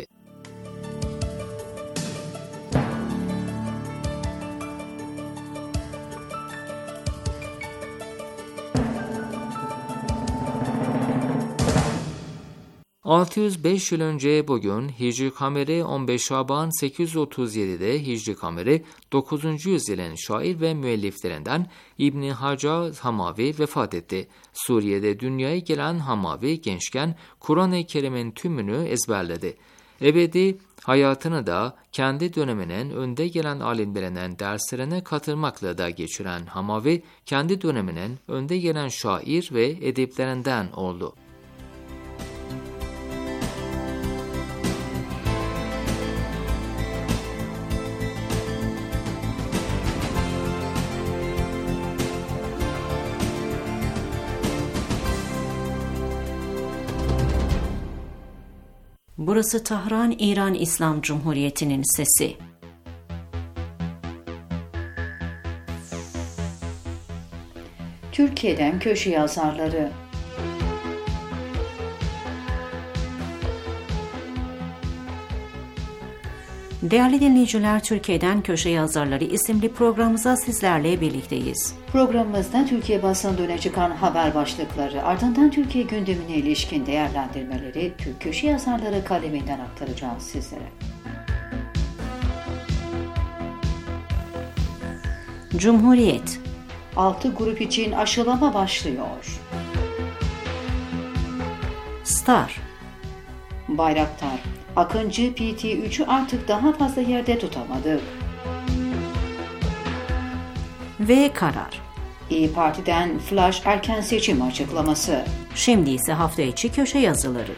altı yüz beş yıl önce bugün Hicri Kameri on beş Şaban sekiz yüz otuz yedi'de Hicri Kameri dokuzuncu yüzyılın şair ve müelliflerinden İbn Haca Hamavi vefat etti. Suriye'de dünyaya gelen Hamavi gençken Kur'an-ı Kerim'in tümünü ezberledi. Ebedi hayatını da kendi döneminin önde gelen alimlerinin derslerine katılmakla da geçiren Hamavi, kendi döneminin önde gelen şair ve ediplerinden oldu. Burası Tahran, İran İslam Cumhuriyeti'nin sesi. Türkiye'den köşe yazarları. Değerli dinleyiciler, Türkiye'den Köşe Yazarları isimli programımıza sizlerle birlikteyiz. Programımızda Türkiye basında öne çıkan haber başlıkları, ardından Türkiye gündemine ilişkin değerlendirmeleri Türk Köşe Yazarları kaleminden aktaracağız sizlere. Cumhuriyet. Altı grup için aşılama başlıyor. Star. Bayraktar. Akıncı P T üç'ü artık daha fazla yerde tutamadı. Ve karar. İYİ Parti'den flash erken seçim açıklaması. Şimdi ise hafta içi köşe yazıları.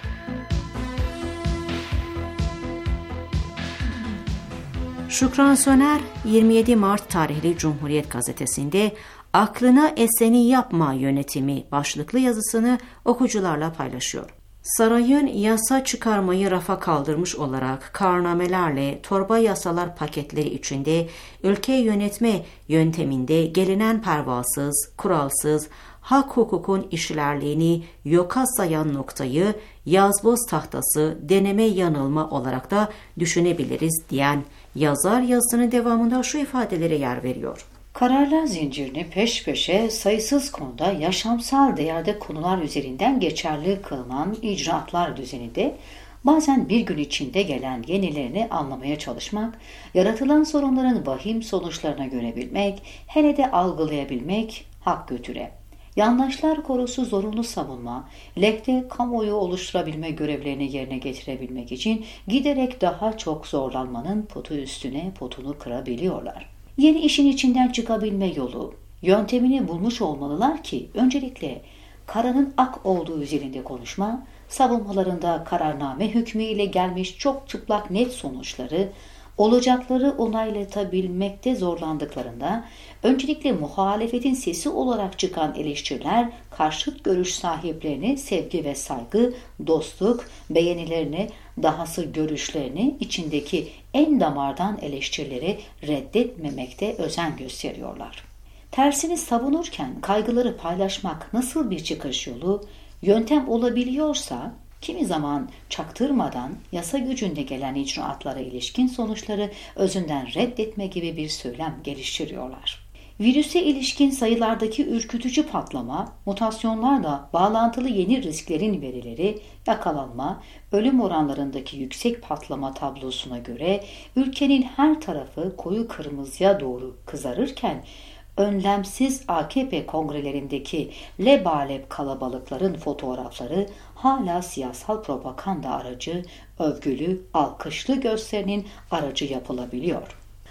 Şükran Söner, yirmi yedi Mart tarihli Cumhuriyet Gazetesi'nde "Aklına eseni yapma yönetimi" başlıklı yazısını okucularla paylaşıyor. Sarayın yasa çıkarmayı rafa kaldırmış olarak kararnamelerle torba yasalar paketleri içinde ülke yönetme yönteminde gelinen pervasız, kuralsız, hak hukukun işlerliğini yoka sayan noktayı yazboz tahtası, deneme yanılma olarak da düşünebiliriz diyen yazar yazısının devamında şu ifadelere yer veriyor. Kararlar zincirini peş peşe sayısız konuda yaşamsal değerde konular üzerinden geçerli kılınan icraatlar düzeninde bazen bir gün içinde gelen yenilerini anlamaya çalışmak, yaratılan sorunların vahim sonuçlarına görebilmek, hele de algılayabilmek hak götüre. Yandaşlar korusu zorunlu savunma, lehte kamuoyu oluşturabilme görevlerini yerine getirebilmek için giderek daha çok zorlanmanın potu üstüne potunu kırabiliyorlar. Yeni işin içinden çıkabilme yolu, yöntemini bulmuş olmalılar ki öncelikle karanın ak olduğu üzerinde konuşma, savunmalarında kararname hükmüyle gelmiş çok çıplak net sonuçları, olacakları onaylatabilmekte zorlandıklarında öncelikle muhalefetin sesi olarak çıkan eleştiriler, karşıt görüş sahiplerini sevgi ve saygı, dostluk, beğenilerini, dahası görüşlerini içindeki en damardan eleştirileri reddetmemekte özen gösteriyorlar. Tersini savunurken kaygıları paylaşmak nasıl bir çıkış yolu, yöntem olabiliyorsa, kimi zaman çaktırmadan yasa gücünde gelen icraatlara ilişkin sonuçları özünden reddetme gibi bir söylem geliştiriyorlar. Virüse ilişkin sayılardaki ürkütücü patlama, mutasyonlarla bağlantılı yeni risklerin verileri, yakalanma, ölüm oranlarındaki yüksek patlama tablosuna göre ülkenin her tarafı koyu kırmızıya doğru kızarırken, önlemsiz A K P kongrelerindeki lebalep kalabalıkların fotoğrafları hala siyasal propaganda aracı, övgülü, alkışlı gösterinin aracı yapılabiliyor.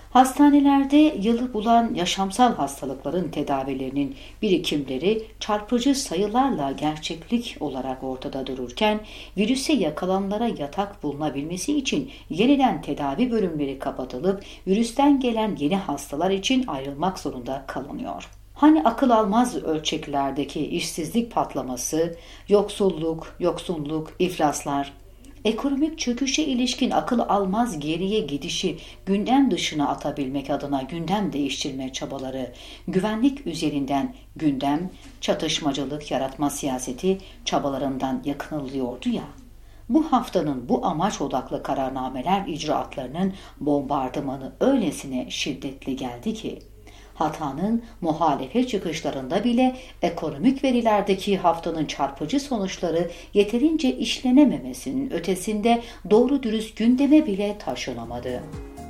Hastanelerde yılı bulan yaşamsal hastalıkların tedavilerinin birikimleri çarpıcı sayılarla gerçeklik olarak ortada dururken, virüse yakalananlara yatak bulunabilmesi için yeniden tedavi bölümleri kapatılıp virüsten gelen yeni hastalar için ayrılmak zorunda kalınıyor. Hani akıl almaz ölçeklerdeki işsizlik patlaması, yoksulluk, yoksunluk, iflaslar, ekonomik çöküşe ilişkin akıl almaz geriye gidişi gündem dışına atabilmek adına gündem değiştirme çabaları, güvenlik üzerinden gündem, çatışmacılık yaratma siyaseti çabalarından yakınılıyordu ya. Bu haftanın bu amaç odaklı kararnameler icraatlarının bombardımanı öylesine şiddetli geldi ki, hatanın muhalefet çıkışlarında bile ekonomik verilerdeki haftanın çarpıcı sonuçları yeterince işlenememesinin ötesinde doğru dürüst gündeme bile taşınamadı.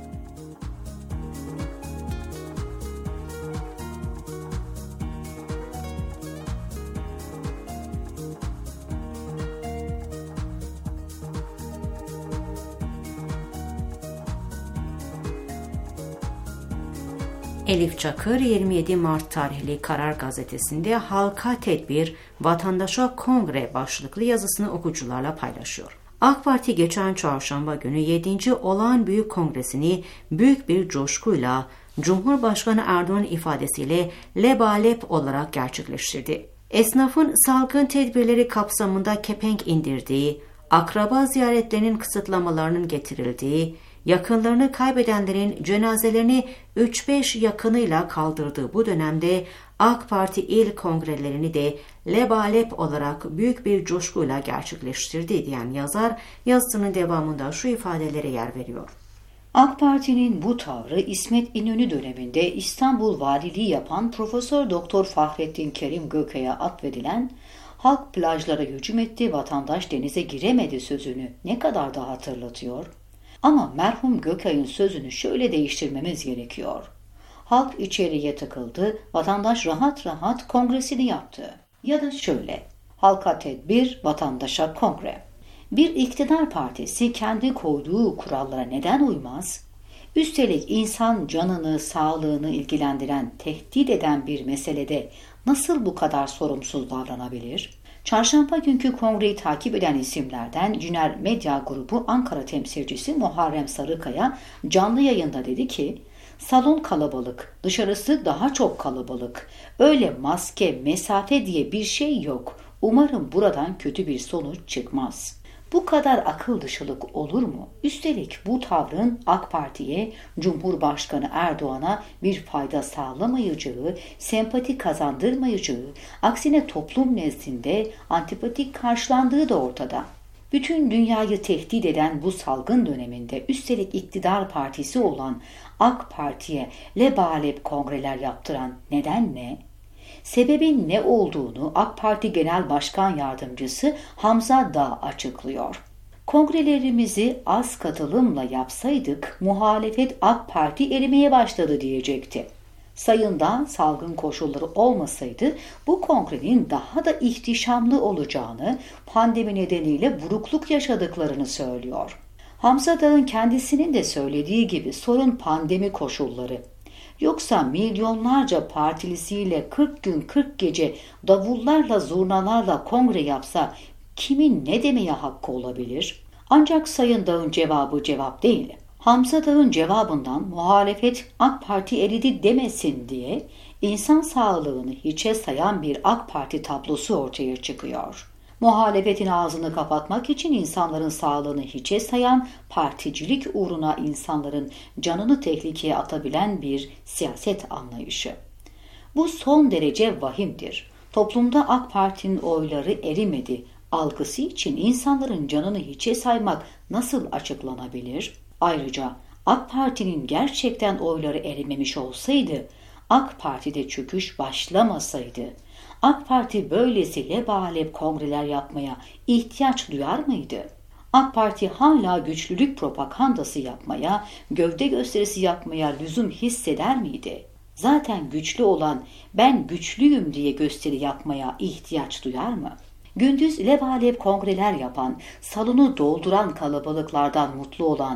Elif Çakır yirmi yedi Mart tarihli Karar Gazetesi'nde Halka Tedbir, Vatandaşa Kongre başlıklı yazısını okuyucularla paylaşıyor. AK Parti geçen çarşamba günü yedinci Olağan Büyük Kongresini büyük bir coşkuyla Cumhurbaşkanı Erdoğan ifadesiyle lebalep olarak gerçekleştirdi. Esnafın salgın tedbirleri kapsamında kepenk indirdiği, akraba ziyaretlerinin kısıtlamalarının getirildiği, yakınlarını kaybedenlerin cenazelerini üç beş yakınıyla kaldırdığı bu dönemde AK Parti il kongrelerini de lebalep olarak büyük bir coşkuyla gerçekleştirdi diyen yazar yazısının devamında şu ifadelere yer veriyor. AK Parti'nin bu tavrı İsmet İnönü döneminde İstanbul Valiliği yapan Profesör Doktor Fahrettin Kerim Gökay'a atfedilen "halk plajlara hücum etti, vatandaş denize giremedi" sözünü ne kadar da hatırlatıyor. Ama merhum Gökay'ın sözünü şöyle değiştirmemiz gerekiyor. Halk içeriye tıkıldı, vatandaş rahat rahat kongresini yaptı. Ya da şöyle, halka tedbir, vatandaşa kongre. Bir iktidar partisi kendi koyduğu kurallara neden uymaz? Üstelik insan canını, sağlığını ilgilendiren, tehdit eden bir meselede nasıl bu kadar sorumsuz davranabilir? Çarşamba günkü kongreyi takip eden isimlerden Cüner Medya Grubu Ankara temsilcisi Muharrem Sarıkaya canlı yayında dedi ki, salon kalabalık, dışarısı daha çok kalabalık. Öyle maske, mesafe diye bir şey yok. Umarım buradan kötü bir sonuç çıkmaz. Bu kadar akıl dışılık olur mu? Üstelik bu tavrın AK Parti'ye, Cumhurbaşkanı Erdoğan'a bir fayda sağlamayacağı, sempati kazandırmayacağı, aksine toplum nezdinde antipatik karşılandığı da ortada. Bütün dünyayı tehdit eden bu salgın döneminde üstelik iktidar partisi olan AK Parti'ye lebalep kongreler yaptıran neden ne? Sebebin ne olduğunu AK Parti Genel Başkan Yardımcısı Hamza Dağ açıklıyor. Kongrelerimizi az katılımla yapsaydık muhalefet AK Parti erimeye başladı diyecekti. Sayın Dağ salgın koşulları olmasaydı bu kongrenin daha da ihtişamlı olacağını, pandemi nedeniyle burukluk yaşadıklarını söylüyor. Hamza Dağ'ın kendisinin de söylediği gibi sorun pandemi koşulları. Yoksa milyonlarca partilisiyle kırk gün kırk gece davullarla zurnalarla kongre yapsa kimin ne demeye hakkı olabilir? Ancak Sayın Dağ'ın cevabı cevap değil. Hamza Dağ'ın cevabından muhalefet AK Parti eridi demesin diye insan sağlığını hiçe sayan bir AK Parti tablosu ortaya çıkıyor. Muhalefetin ağzını kapatmak için insanların sağlığını hiçe sayan, particilik uğruna insanların canını tehlikeye atabilen bir siyaset anlayışı. Bu son derece vahimdir. Toplumda AK Parti'nin oyları erimedi algısı için insanların canını hiçe saymak nasıl açıklanabilir? Ayrıca AK Parti'nin gerçekten oyları erimemiş olsaydı, AK Parti'de çöküş başlamasaydı, AK Parti böylesi lebalep kongreler yapmaya ihtiyaç duyar mıydı? AK Parti hala güçlülük propagandası yapmaya, gövde gösterisi yapmaya lüzum hisseder miydi? Zaten güçlü olan ben güçlüyüm diye gösteri yapmaya ihtiyaç duyar mı? Gündüz lebalep kongreler yapan, salonu dolduran kalabalıklardan mutlu olan,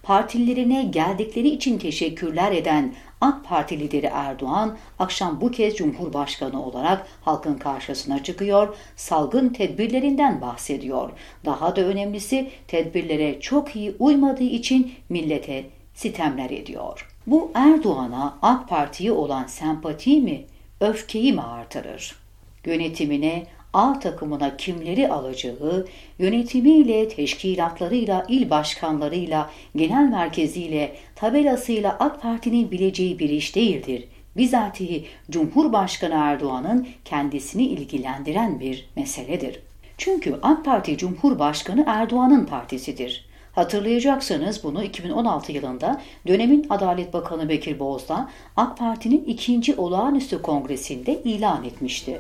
partililerine geldikleri için teşekkürler eden AK Parti lideri Erdoğan, akşam bu kez Cumhurbaşkanı olarak halkın karşısına çıkıyor, salgın tedbirlerinden bahsediyor. Daha da önemlisi tedbirlere çok iyi uymadığı için millete sitemler ediyor. Bu Erdoğan'a AK Parti'ye olan sempati mi, öfkeyi mi artırır? Yönetimine, A takımına kimleri alacağı, yönetimiyle, teşkilatlarıyla, il başkanlarıyla, genel merkeziyle, tabelasıyla AK Parti'nin bileceği bir iş değildir. Bizatihi Cumhurbaşkanı Erdoğan'ın kendisini ilgilendiren bir meseledir. Çünkü AK Parti Cumhurbaşkanı Erdoğan'ın partisidir. Hatırlayacaksınız bunu iki bin on altı yılında dönemin Adalet Bakanı Bekir Bozdağ AK Parti'nin ikinci olağanüstü kongresinde ilan etmişti.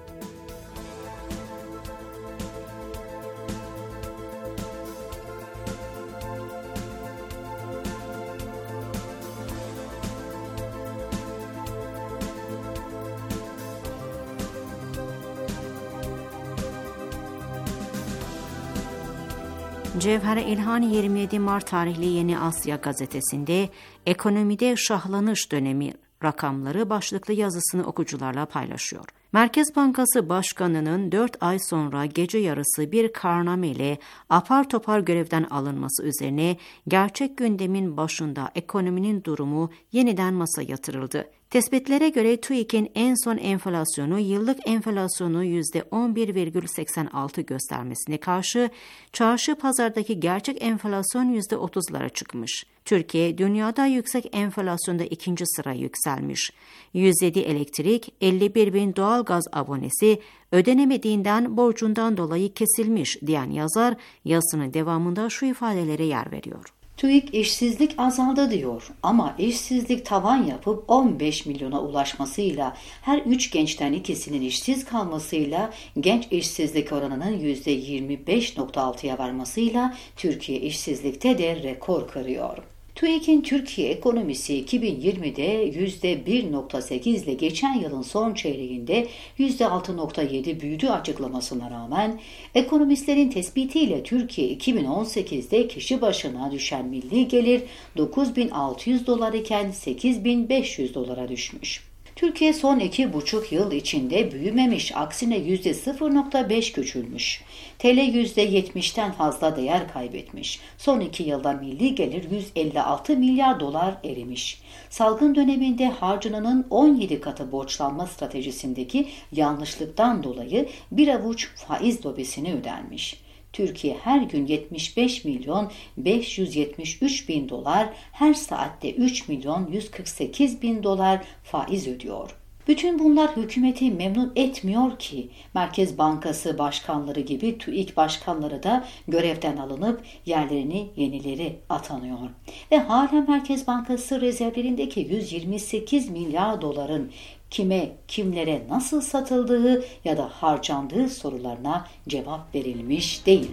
Cevher İlhan yirmi yedi Mart tarihli Yeni Asya gazetesinde ekonomide şahlanış dönemi rakamları başlıklı yazısını okucularla paylaşıyor. Merkez Bankası Başkanı'nın dört ay sonra gece yarısı bir kararname ile apar topar görevden alınması üzerine gerçek gündemin başında ekonominin durumu yeniden masaya yatırıldı. Tespitlere göre TÜİK'in en son enflasyonu yıllık enflasyonu yüzde on bir virgül seksen altı göstermesine karşı çarşı pazardaki gerçek enflasyon yüzde otuzlara çıkmış. Türkiye dünyada yüksek enflasyonda ikinci sıraya yükselmiş. yüz yedi elektrik, elli bir bin doğalgaz abonesi ödenemediğinden borcundan dolayı kesilmiş diyen yazar yazısının devamında şu ifadelere yer veriyor. TÜİK işsizlik azaldı diyor ama işsizlik tavan yapıp on beş milyona ulaşmasıyla her üç gençten ikisinin işsiz kalmasıyla genç işsizlik oranının yüzde yirmi beş virgül altıya varmasıyla Türkiye işsizlikte de rekor kırıyor. TÜİK'in Türkiye ekonomisi iki bin yirmide yüzde bir virgül sekiz ile geçen yılın son çeyreğinde yüzde altı virgül yedi büyüdü açıklamasına rağmen ekonomistlerin tespitiyle Türkiye iki bin on sekizde kişi başına düşen milli gelir dokuz bin altı yüz dolar iken sekiz bin beş yüz dolara düşmüş. Türkiye son iki buçuk yıl içinde büyümemiş, aksine yüzde sıfır virgül beş küçülmüş. T L yüzde yetmişten fazla değer kaybetmiş. Son iki yılda milli gelir yüz elli altı milyar dolar erimiş. Salgın döneminde harcananın on yedi katı borçlanma stratejisindeki yanlışlıktan dolayı bir avuç faiz lobisine ödenmiş. Türkiye her gün yetmiş beş milyon beş yüz yetmiş üç bin dolar, her saatte üç milyon yüz kırk sekiz bin dolar faiz ödüyor. Bütün bunlar hükümeti memnun etmiyor ki Merkez Bankası başkanları gibi TÜİK başkanları da görevden alınıp yerlerini yenileri atanıyor. Ve halen Merkez Bankası rezervlerindeki yüz yirmi sekiz milyar doların kime, kimlere nasıl satıldığı ya da harcandığı sorularına cevap verilmiş değil.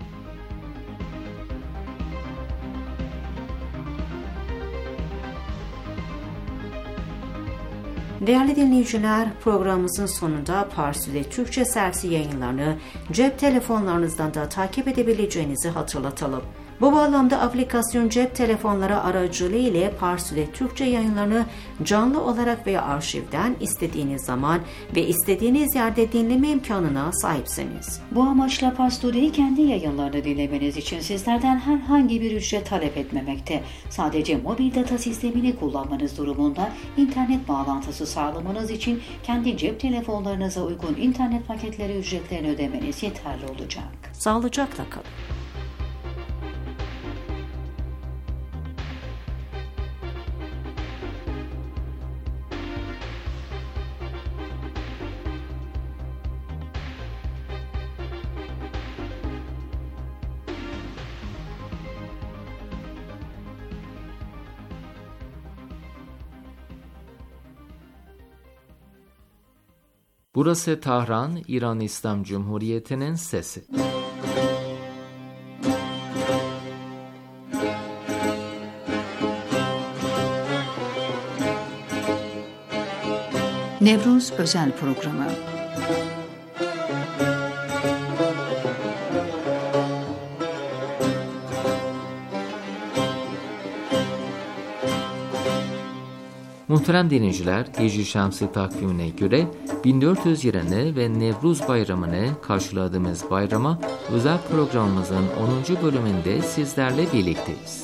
Değerli dinleyiciler, programımızın sonunda Parsi'de Türkçe servisi yayınlarını cep telefonlarınızdan da takip edebileceğinizi hatırlatalım. Bu bağlamda aplikasyon cep telefonları aracılığı ile Parsi'de Türkçe yayınlarını canlı olarak veya arşivden istediğiniz zaman ve istediğiniz yerde dinleme imkanına sahipsiniz. Bu amaçla Pastore'yi kendi yayınlarını dinlemeniz için sizlerden herhangi bir ücret talep etmemekte. Sadece mobil data sistemini kullanmanız durumunda internet bağlantısı sağlamanız için kendi cep telefonlarınıza uygun internet paketleri ücretlerini ödemeniz yeterli olacak. Sağlıcakla kalın. Burası Tahran, İran İslam Cumhuriyeti'nin sesi. Nevruz Özel Programı. Muhterem dinleyiciler, Hicri Şemsi takvimine göre bin dört yüz yılını ve Nevruz Bayramı'nı karşıladığımız bayrama özel programımızın onuncu bölümünde sizlerle birlikteyiz.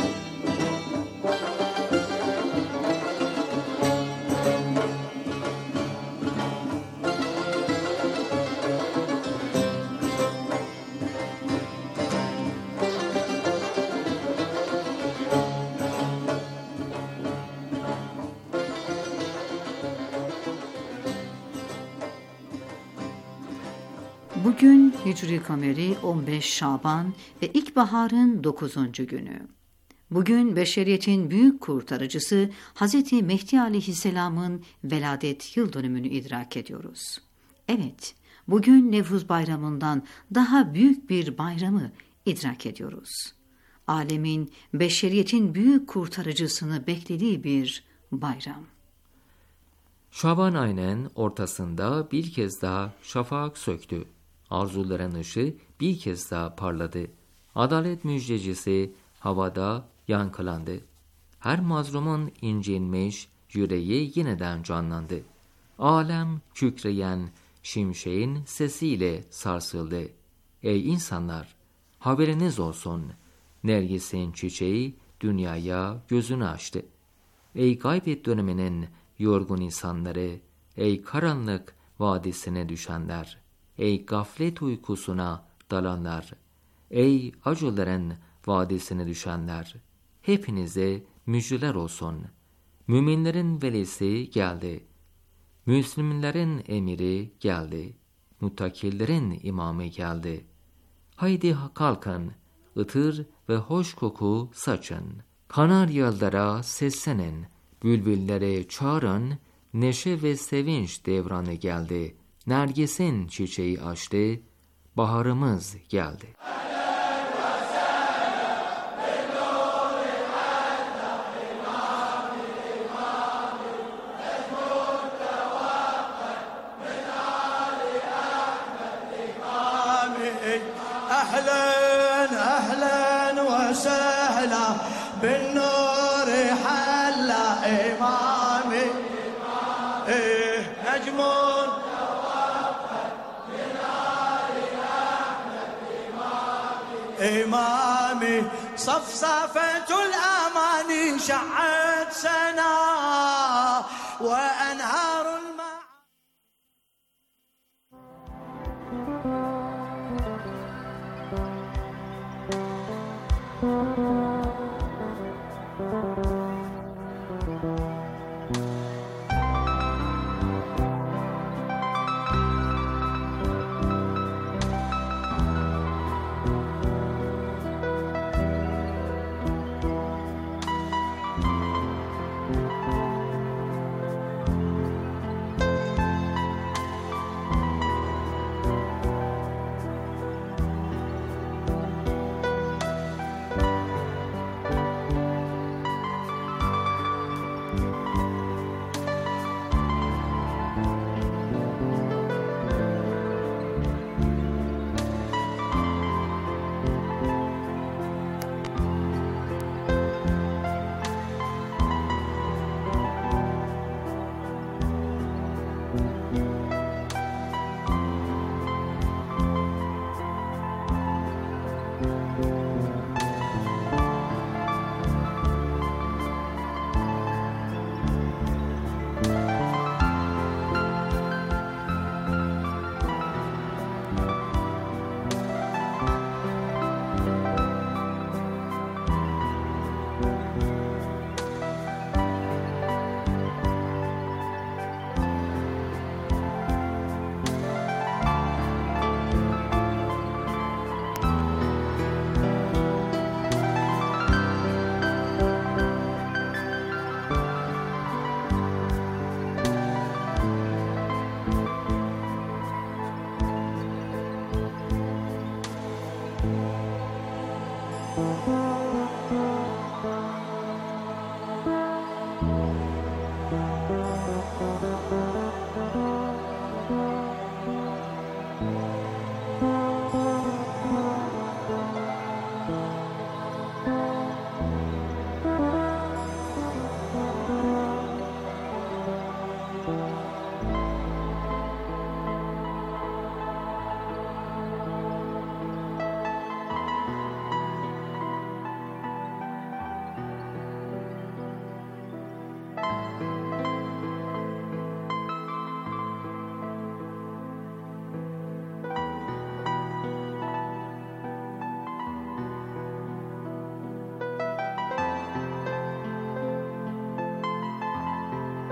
Bugün Hicri Kameri on beş Şaban ve ilkbaharın dokuzuncu günü. Bugün beşeriyetin büyük kurtarıcısı Hz. Mehdi Aleyhisselam'ın veladet yıl dönümünü idrak ediyoruz. Evet, bugün Nevruz Bayramı'ndan daha büyük bir bayramı idrak ediyoruz. Alemin, beşeriyetin büyük kurtarıcısını beklediği bir bayram. Şaban ayının ortasında bir kez daha şafak söktü. Arzuların ışığı bir kez daha parladı. Adalet müjdecisi havada yankılandı. Her mazlumun incinmiş yüreği yeniden canlandı. Alem kükreyen şimşeğin sesiyle sarsıldı. Ey insanlar! Haberiniz olsun. Nergis'in çiçeği dünyaya gözünü açtı. Ey gaybet döneminin yorgun insanları! Ey karanlık vadisine düşenler! Ey gaflet uykusuna dalanlar! Ey acıların vadisine düşenler! Hepinize müjdeler olsun. Müminlerin velisi geldi. Müslümanların emiri geldi. Muttakillerin imamı geldi. Haydi kalkın, ıtır ve hoş koku saçın. Kanaryalara seslenin, bülbüllere çağırın, neşe ve sevinç devranı geldi. Nergis'in çiçeği açtı, baharımız geldi. أهلا أهلا وسهلا بالنور حلا إمامي إيه نجمون إمامي صفصفة الأماني شعت سنا وأنهار